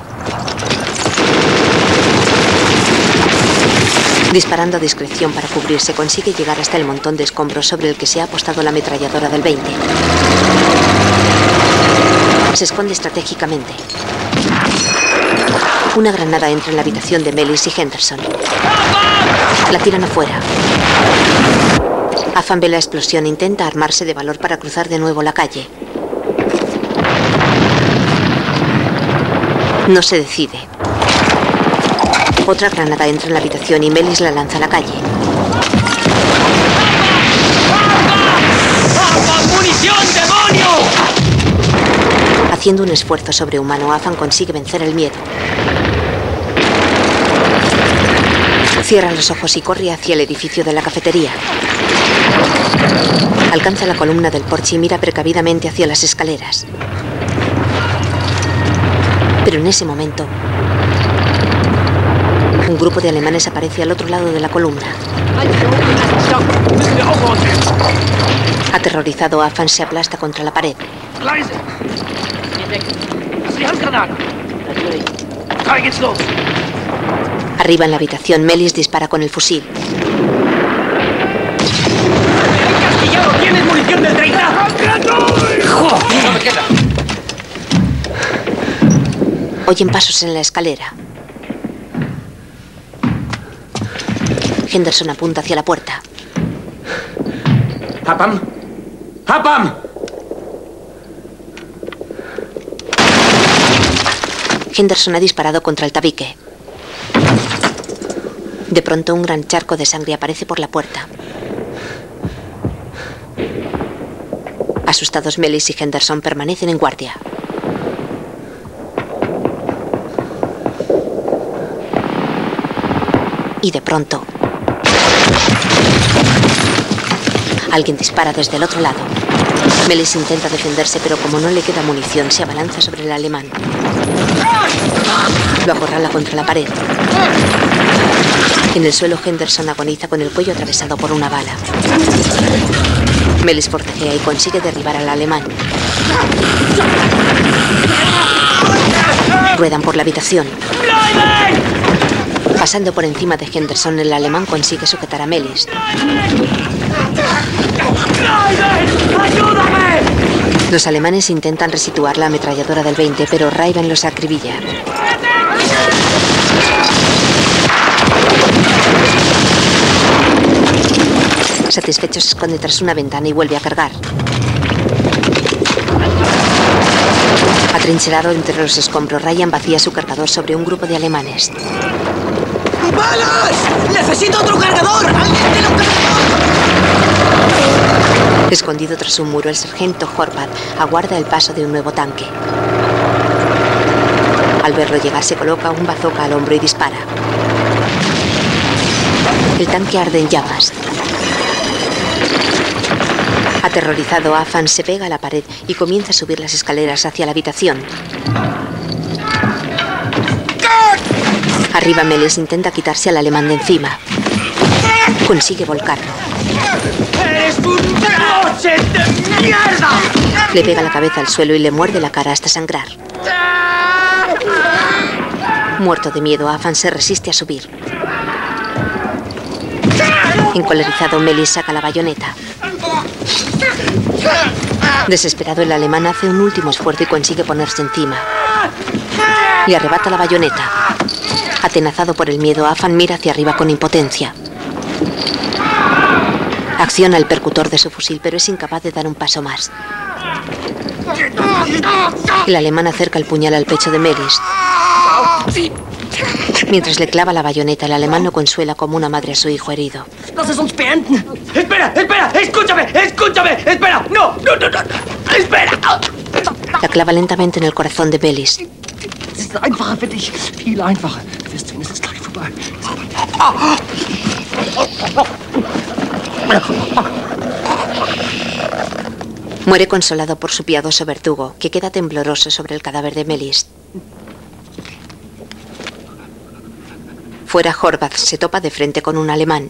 S2: Disparando a discreción para cubrirse, consigue llegar hasta el montón de escombros sobre el que se ha apostado la ametralladora del veinte. Se esconde estratégicamente. Una granada entra en la habitación de Melis y Henderson. La tiran afuera. Afan ve la explosión e intenta armarse de valor para cruzar de nuevo la calle. No se decide. Otra granada entra en la habitación y Melis la lanza a la calle.
S11: ¡Munición, demonio!
S2: Haciendo un esfuerzo sobrehumano, Afan consigue vencer el miedo. Cierra los ojos y corre hacia el edificio de la cafetería. Alcanza la columna del porche y mira precavidamente hacia las escaleras. Pero en ese momento, un grupo de alemanes aparece al otro lado de la columna. Aterrorizado, Afan se aplasta contra la pared. Arriba en la habitación, Melis dispara con el fusil.
S11: ¿Tienes munición del treinta?
S5: ¡Joder! No me queda.
S2: Oyen pasos en la escalera. Henderson apunta hacia la puerta.
S6: ¡Apam! ¡Apam!
S2: Henderson ha disparado contra el tabique. De pronto, un gran charco de sangre aparece por la puerta. Asustados, Melis y Henderson permanecen en guardia. Y de pronto, alguien dispara desde el otro lado. Melis intenta defenderse, pero como no le queda munición, se abalanza sobre el alemán. Lo acorrala contra la pared. En el suelo, Henderson agoniza con el cuello atravesado por una bala. Melis forcejea y consigue derribar al alemán. Ruedan por la habitación. Pasando por encima de Henderson, el alemán consigue sujetar a Melis.
S11: ¡Ayúdame!
S2: Los alemanes intentan resituar la ametralladora del veinte, pero Raven los acribilla. Satisfecho, se esconde tras una ventana y vuelve a cargar. Atrincherado entre los escombros, Ryan vacía su cargador sobre un grupo de alemanes.
S12: ¡Balas! ¡Necesito otro cargador! ¡Alguien tiene un cargador!
S2: Escondido tras un muro, el sargento Horvath aguarda el paso de un nuevo tanque. Al verlo llegar, se coloca un bazooka al hombro y dispara. El tanque arde en llamas. Aterrorizado, Afan se pega a la pared y comienza a subir las escaleras hacia la habitación. Arriba, Melis intenta quitarse al alemán de encima. Consigue volcarlo.
S11: ¡Eres un broche de mierda!
S2: Le pega la cabeza al suelo y le muerde la cara hasta sangrar. Muerto de miedo, Afan se resiste a subir. Encolerizado, Melis saca la bayoneta. Desesperado, el alemán hace un último esfuerzo y consigue ponerse encima. Le arrebata la bayoneta. Atenazado por el miedo, Afan mira hacia arriba con impotencia. Acciona el percutor de su fusil, pero es incapaz de dar un paso más. El alemán acerca el puñal al pecho de Melis. Mientras le clava la bayoneta, el alemán lo consuela como una madre a su hijo herido.
S11: ¡Espera, espera! ¡Escúchame! ¡Escúchame! ¡Espera! ¡No! ¡No, no, no! ¡Espera!
S2: La clava lentamente en el corazón de Melis.
S11: Es ist einfacher für dich. Viel einfacher. Du wirst sehen, es ist gleich vorbei.
S2: Muere consolado por su piadoso verdugo, que queda tembloroso sobre el cadáver de Melis. Fuera, Horvath se topa de frente con un alemán.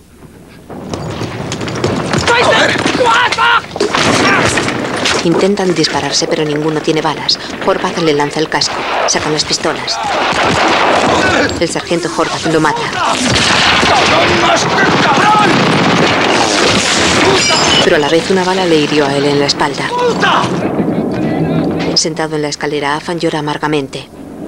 S2: Intentan dispararse, pero ninguno tiene balas. Horvath le lanza el casco. Sacan las pistolas. El sargento Horvath lo mata. Pero a la vez una bala le hirió a él en la espalda. Sentado en la escalera, Afan llora amargamente.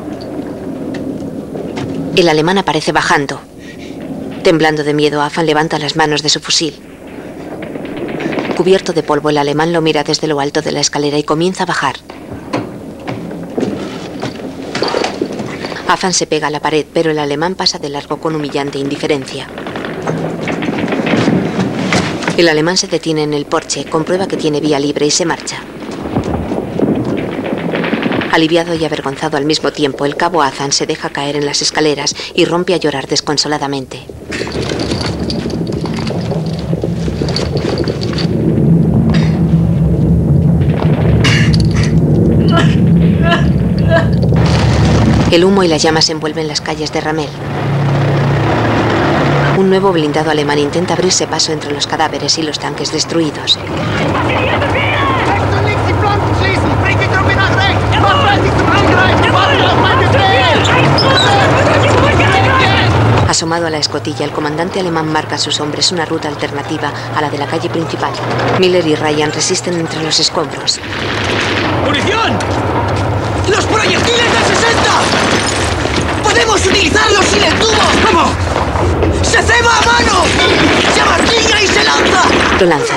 S2: El alemán aparece bajando. Temblando de miedo, Afan levanta las manos de su fusil. Cubierto de polvo, el alemán lo mira desde lo alto de la escalera y comienza a bajar. Afan se pega a la pared, pero el alemán pasa de largo con humillante indiferencia. El alemán se detiene en el porche, comprueba que tiene vía libre y se marcha. Aliviado y avergonzado al mismo tiempo, el cabo Azan se deja caer en las escaleras y rompe a llorar desconsoladamente. El humo y las llamas envuelven las calles de Ramel. Un nuevo blindado alemán intenta abrirse paso entre los cadáveres y los tanques destruidos. Asomado a la escotilla, el comandante alemán marca a sus hombres una ruta alternativa a la de la calle principal. Miller y Ryan resisten entre los escombros.
S12: ¡Munición! ¡Los proyectiles del sesenta! ¡Podemos utilizarlos sin el tubo! ¿Cómo? ¡Se ceba a mano! ¡Se martilla y se lanza!
S2: Lo lanzan.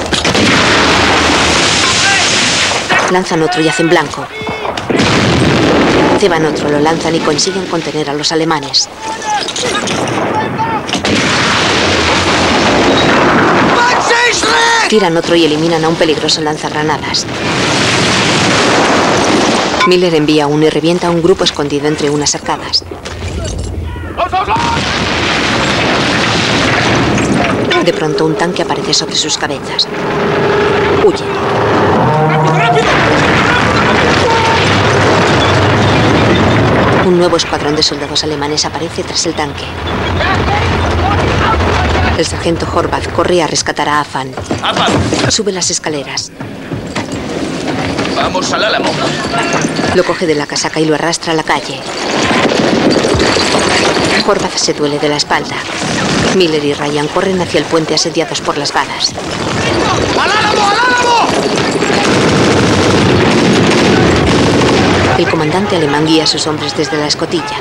S2: Lanzan otro y hacen blanco. Ceban otro, lo lanzan y consiguen contener a los alemanes. Tiran otro y eliminan a un peligroso lanzagranadas. Miller envía uno y revienta a un grupo escondido entre unas arcadas. De pronto un tanque aparece sobre sus cabezas. Huye. Un nuevo escuadrón de soldados alemanes aparece tras el tanque. El sargento Horvath corre a rescatar a Afan. Sube las escaleras.
S6: Vamos al Álamo.
S2: Lo coge de la casaca y lo arrastra a la calle. Horvath se duele de la espalda. Miller y Ryan corren hacia el puente asediados por las balas.
S12: ¡Al Álamo, al Álamo!
S2: El comandante alemán guía a sus hombres desde la escotilla.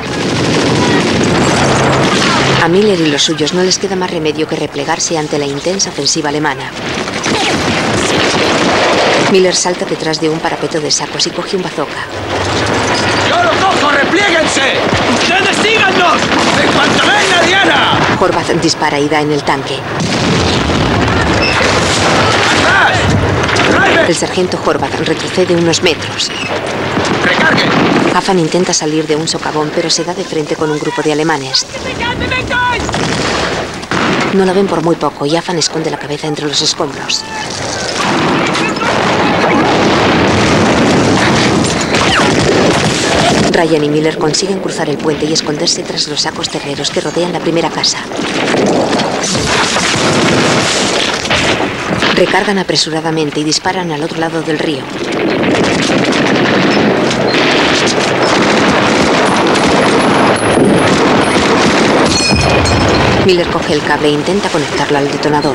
S2: A Miller y los suyos no les queda más remedio que replegarse ante la intensa ofensiva alemana. Miller salta detrás de un parapeto de sacos y coge un bazooka.
S12: ¡Yo lo cojo! ¡Replieguense! ¡Ustedes síganos! ¡En cuanto venga Diana!
S2: Horvath dispara y da en el tanque. El sargento Horvath retrocede unos metros.
S12: ¡Recargue!
S2: Afan intenta salir de un socavón, pero se da de frente con un grupo de alemanes. No lo ven por muy poco y Afan esconde la cabeza entre los escombros. Ryan y Miller consiguen cruzar el puente y esconderse tras los sacos terreros que rodean la primera casa. Recargan apresuradamente y disparan al otro lado del río. Miller coge el cable e intenta conectarlo al detonador.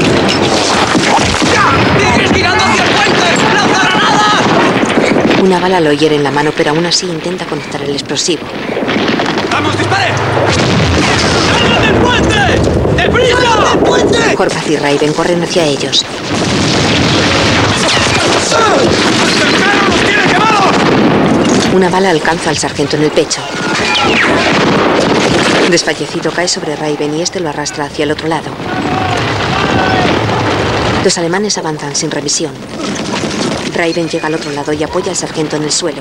S12: ¡Tigres girando hacia el puente! ¡Lanza granadas!
S2: Una bala lo hiere en la mano, pero aún así intenta conectar el explosivo.
S12: ¡Vamos, dispare! ¡Salgan del puente! ¡Deprisa! ¡Salgan del puente!
S2: Horvath y Raven corren hacia ellos.
S12: ¡Los tiene quemados!
S2: Una bala alcanza al sargento en el pecho. Desfallecido cae sobre Raven y este lo arrastra hacia el otro lado. Los alemanes avanzan sin revisión. Raven llega al otro lado y apoya al sargento en el suelo.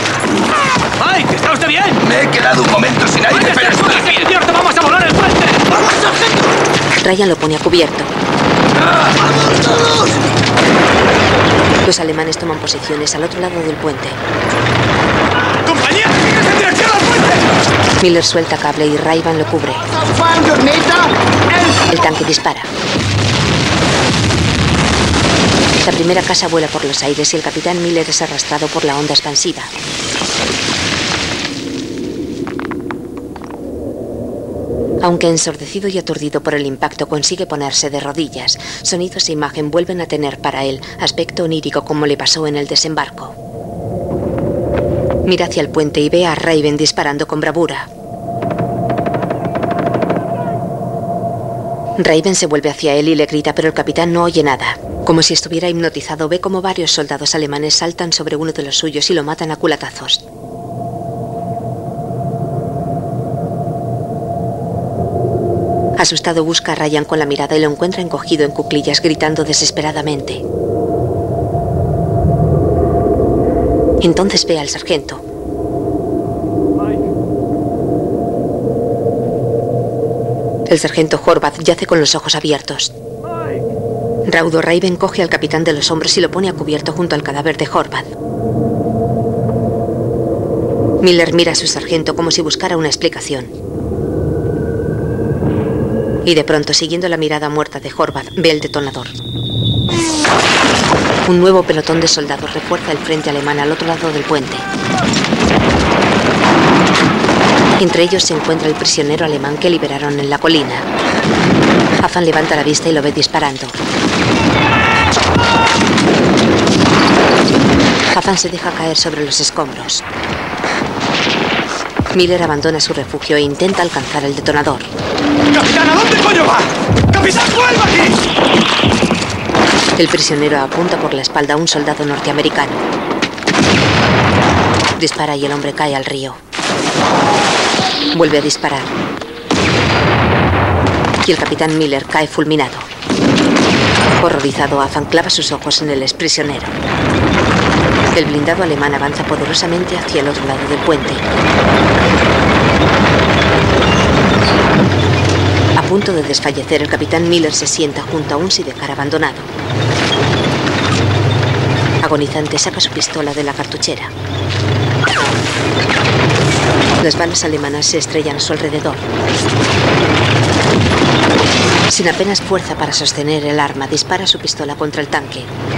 S12: ¡Mike! ¿Está usted bien?
S6: Me he quedado un momento sin aire, pero estoy bien.
S12: ¡Señor, te vamos a volar el puente!
S2: Ryan lo pone a cubierto.
S12: ¡Vamos todos!
S2: Los alemanes toman posiciones al otro lado del puente.
S11: ¡Compañía! ¡Síguese en dirección al puente!
S2: Miller suelta cable y Ray-Ban lo cubre. El tanque dispara. La primera casa vuela por los aires y el capitán Miller es arrastrado por la onda expansiva. Aunque ensordecido y aturdido por el impacto, consigue ponerse de rodillas. Sonidos e imagen vuelven a tener para él aspecto onírico como le pasó en el desembarco. Mira hacia el puente y ve a Raven disparando con bravura. Raven se vuelve hacia él y le grita, pero el capitán no oye nada. Como si estuviera hipnotizado, ve como varios soldados alemanes saltan sobre uno de los suyos y lo matan a culatazos. Asustado busca a Ryan con la mirada y lo encuentra encogido en cuclillas, gritando desesperadamente. Entonces ve al sargento. El sargento Horvath yace con los ojos abiertos. Raudo Raven coge al capitán de los hombros y lo pone a cubierto junto al cadáver de Horvath. Miller mira a su sargento como si buscara una explicación. Y de pronto, siguiendo la mirada muerta de Horvath, ve el detonador. Un nuevo pelotón de soldados refuerza el frente alemán al otro lado del puente. Entre ellos se encuentra el prisionero alemán que liberaron en la colina. Afan levanta la vista y lo ve disparando. Afan se deja caer sobre los escombros. Miller abandona su refugio e intenta alcanzar el detonador.
S11: ¡Capitán, ¿a dónde coño va? ¡Capitán, vuelva aquí!
S2: El prisionero apunta por la espalda a un soldado norteamericano. Dispara y el hombre cae al río. Vuelve a disparar. Y el capitán Miller cae fulminado. Horrorizado, Afan clava sus ojos en el exprisionero. El blindado alemán avanza poderosamente hacia el otro lado del puente. A punto de desfallecer, el capitán Miller se sienta junto a un sidecar abandonado. Agonizante, saca su pistola de la cartuchera. Las balas alemanas se estrellan a su alrededor. Sin apenas fuerza para sostener el arma, dispara su pistola contra el tanque.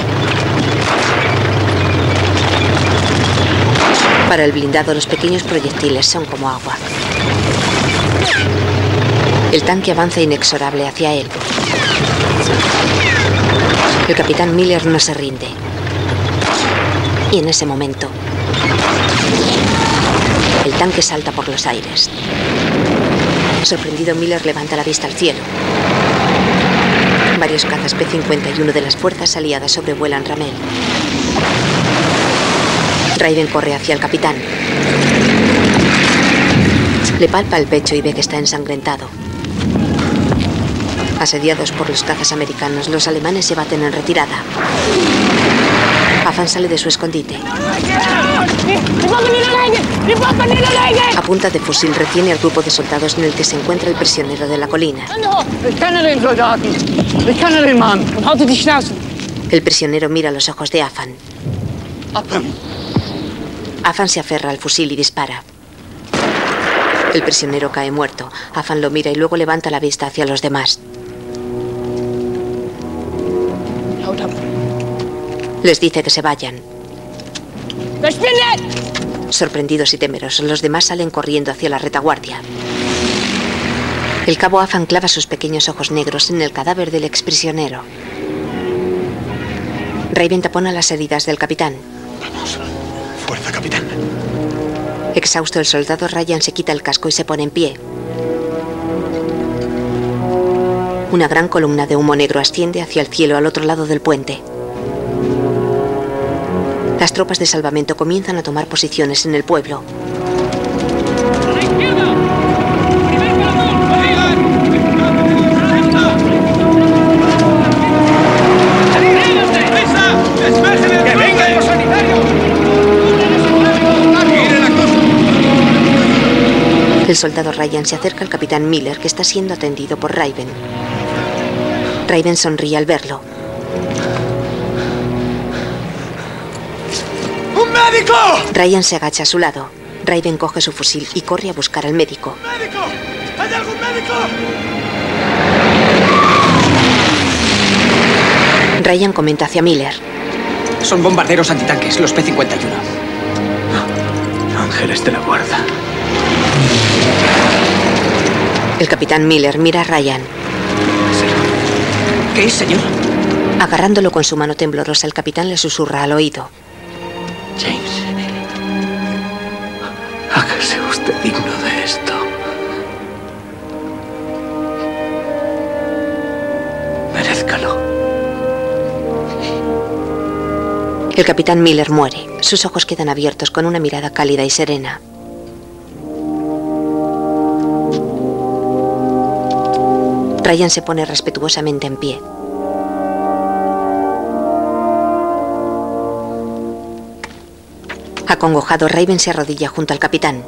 S2: Para el blindado, los pequeños proyectiles son como agua. El tanque avanza inexorable hacia él. El capitán Miller no se rinde. Y en ese momento, el tanque salta por los aires. Sorprendido, Miller levanta la vista al cielo. Varios cazas P cincuenta y uno de las fuerzas aliadas sobrevuelan Ramel. Raven corre hacia el capitán. Le palpa el pecho y ve que está ensangrentado. Asediados por los cazas americanos, los alemanes se baten en retirada. Afan sale de su escondite. A punta de fusil retiene al grupo de soldados en el que se encuentra el prisionero de la colina. El prisionero mira los ojos de Afan. Afan se aferra al fusil y dispara. El prisionero cae muerto. Afan lo mira y luego levanta la vista hacia los demás. Les dice que se vayan. Sorprendidos y temerosos, los demás salen corriendo hacia la retaguardia. El cabo Afan clava sus pequeños ojos negros en el cadáver del exprisionero. Raven tapona las heridas del capitán.
S8: Vamos. Fuerza, capitán.
S2: Exhausto, el soldado Ryan se quita el casco y se pone en pie. Una gran columna de humo negro asciende hacia el cielo al otro lado del puente. Las tropas de salvamento comienzan a tomar posiciones en el pueblo.
S11: ¡Que vengan los sanitarios!
S2: El soldado Ryan se acerca al capitán Miller, que está siendo atendido por Raven. Raven sonríe al verlo.
S11: ¡Un médico!
S2: Ryan se agacha a su lado. Raven coge su fusil y corre a buscar al médico.
S11: ¡Médico! ¿Hay algún médico?
S2: Ryan comenta hacia Miller.
S12: Son bombarderos antitanques, los P cincuenta y uno. Ángeles de la guarda.
S2: El capitán Miller mira a Ryan.
S12: ¿Qué es, señor?
S2: Agarrándolo con su mano temblorosa, el capitán le susurra al oído.
S12: James, hágase usted digno de esto. Merezcalo.
S2: El capitán Miller muere. Sus ojos quedan abiertos con una mirada cálida y serena. Ryan se pone respetuosamente en pie. Acongojado, Raven se arrodilla junto al capitán.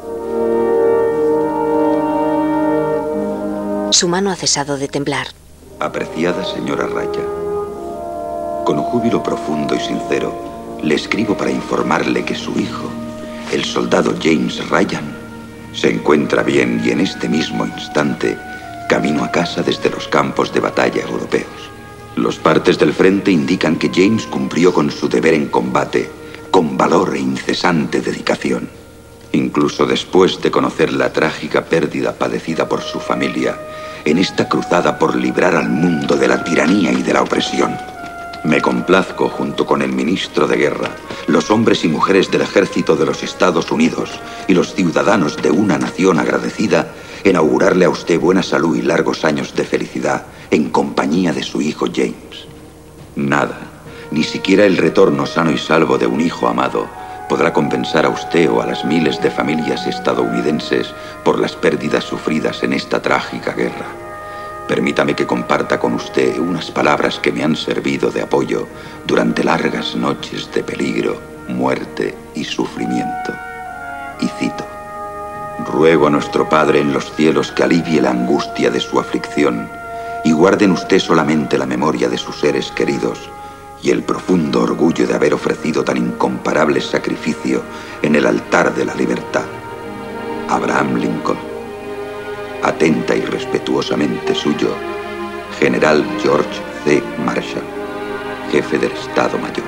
S2: Su mano ha cesado de temblar.
S1: Apreciada señora Raya, con júbilo profundo y sincero, le escribo para informarle que su hijo, el soldado James Ryan, se encuentra bien y en este mismo instante camino a casa desde los campos de batalla europeos. Los partes del frente indican que James cumplió con su deber en combate con valor e incesante dedicación. Incluso después de conocer la trágica pérdida padecida por su familia en esta cruzada por librar al mundo de la tiranía y de la opresión. Me complazco, junto con el ministro de Guerra, los hombres y mujeres del ejército de los Estados Unidos y los ciudadanos de una nación agradecida, en augurarle a usted buena salud y largos años de felicidad en compañía de su hijo James. Nada, ni siquiera el retorno sano y salvo de un hijo amado, podrá compensar a usted o a las miles de familias estadounidenses por las pérdidas sufridas en esta trágica guerra. Permítame que comparta con usted unas palabras que me han servido de apoyo durante largas noches de peligro, muerte y sufrimiento. Y cito: ruego a nuestro Padre en los cielos que alivie la angustia de su aflicción y guarde en usted solamente la memoria de sus seres queridos y el profundo orgullo de haber ofrecido tan incomparable sacrificio en el altar de la libertad. Abraham Lincoln. Atenta y respetuosamente suyo, General George C. Marshall, jefe del Estado Mayor.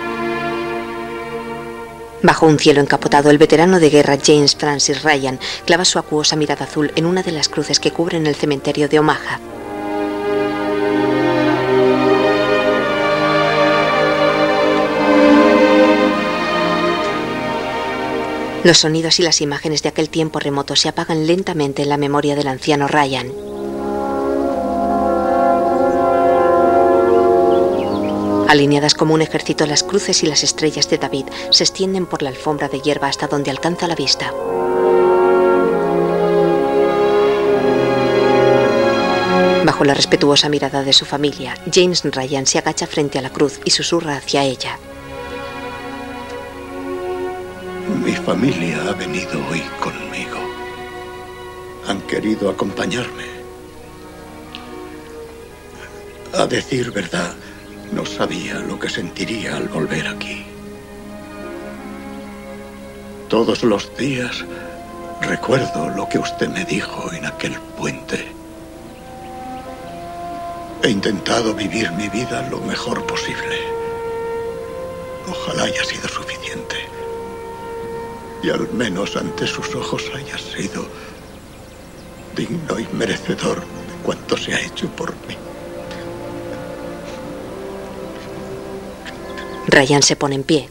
S2: Bajo un cielo encapotado, el veterano de guerra James Francis Ryan clava su acuosa mirada azul en una de las cruces que cubren el cementerio de Omaha. Los sonidos y las imágenes de aquel tiempo remoto se apagan lentamente en la memoria del anciano Ryan. Alineadas como un ejército, las cruces y las estrellas de David se extienden por la alfombra de hierba hasta donde alcanza la vista. Bajo la respetuosa mirada de su familia, James Ryan se agacha frente a la cruz y susurra hacia ella.
S20: Mi familia ha venido hoy conmigo. Han querido acompañarme. A decir verdad, no sabía lo que sentiría al volver aquí. Todos los días recuerdo lo que usted me dijo en aquel puente. He intentado vivir mi vida lo mejor posible. Ojalá haya sido suficiente. Y al menos ante sus ojos haya sido digno y merecedor de cuanto se ha hecho por mí.
S2: Ryan se pone en pie.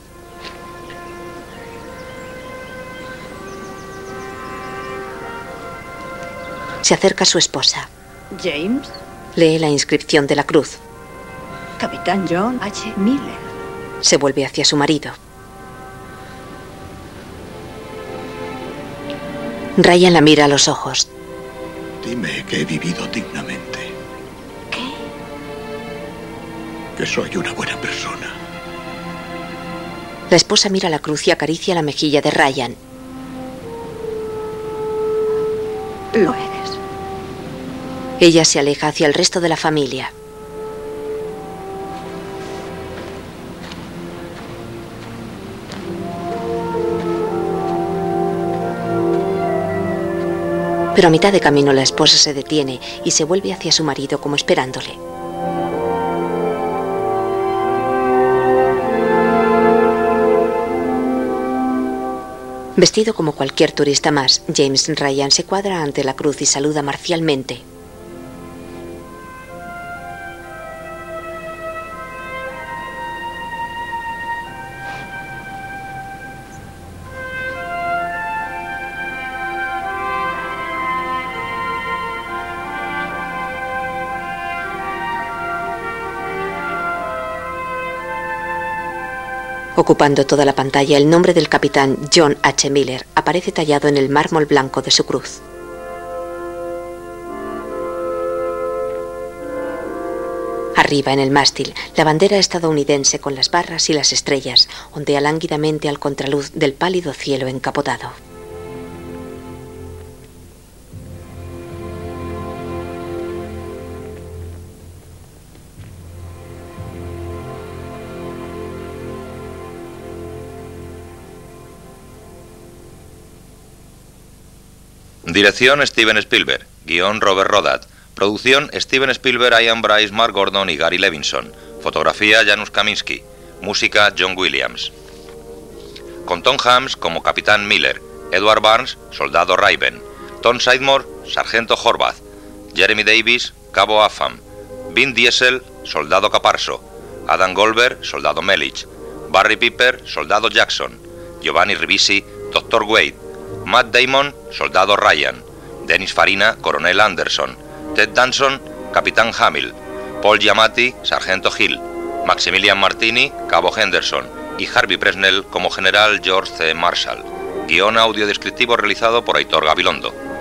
S2: Se acerca a su esposa.
S21: James.
S2: Lee la inscripción de la cruz.
S21: Capitán John H. Miller.
S2: Se vuelve hacia su marido. Ryan la mira a los ojos.
S20: Dime que he vivido dignamente.
S21: ¿Qué?
S20: Que soy una buena persona.
S2: La esposa mira la cruz y acaricia la mejilla de Ryan.
S21: lo eres.
S2: Ella se aleja hacia el resto de la familia. Pero a mitad de camino la esposa se detiene y se vuelve hacia su marido como esperándole. Vestido como cualquier turista más, James Ryan se cuadra ante la cruz y saluda marcialmente. Ocupando toda la pantalla, el nombre del capitán John H. Miller aparece tallado en el mármol blanco de su cruz. Arriba, en el mástil, la bandera estadounidense con las barras y las estrellas ondea lánguidamente al contraluz del pálido cielo encapotado.
S1: Dirección Steven Spielberg. Guión Robert Rodat. Producción Steven Spielberg, Ian Bryce, Mark Gordon y Gary Levinson. Fotografía Janusz Kaminski. Música John Williams. Con Tom Hanks como Capitán Miller, Edward Barnes, Soldado Raven, Tom Sidemore, Sargento Horvath, Jeremy Davis, Cabo Afam, Vin Diesel, Soldado Caparso, Adam Goldberg, Soldado Melich, Barry Pepper, Soldado Jackson, Giovanni Ribisi, Doctor Wade, Matt Damon, Soldado Ryan, Dennis Farina, Coronel Anderson, Ted Danson, Capitán Hamill, Paul Giamatti, Sargento Hill, Maximilian Martini, Cabo Henderson y Harvey Presnell como General George C. Marshall. Guión audio descriptivo realizado por Aitor Gabilondo.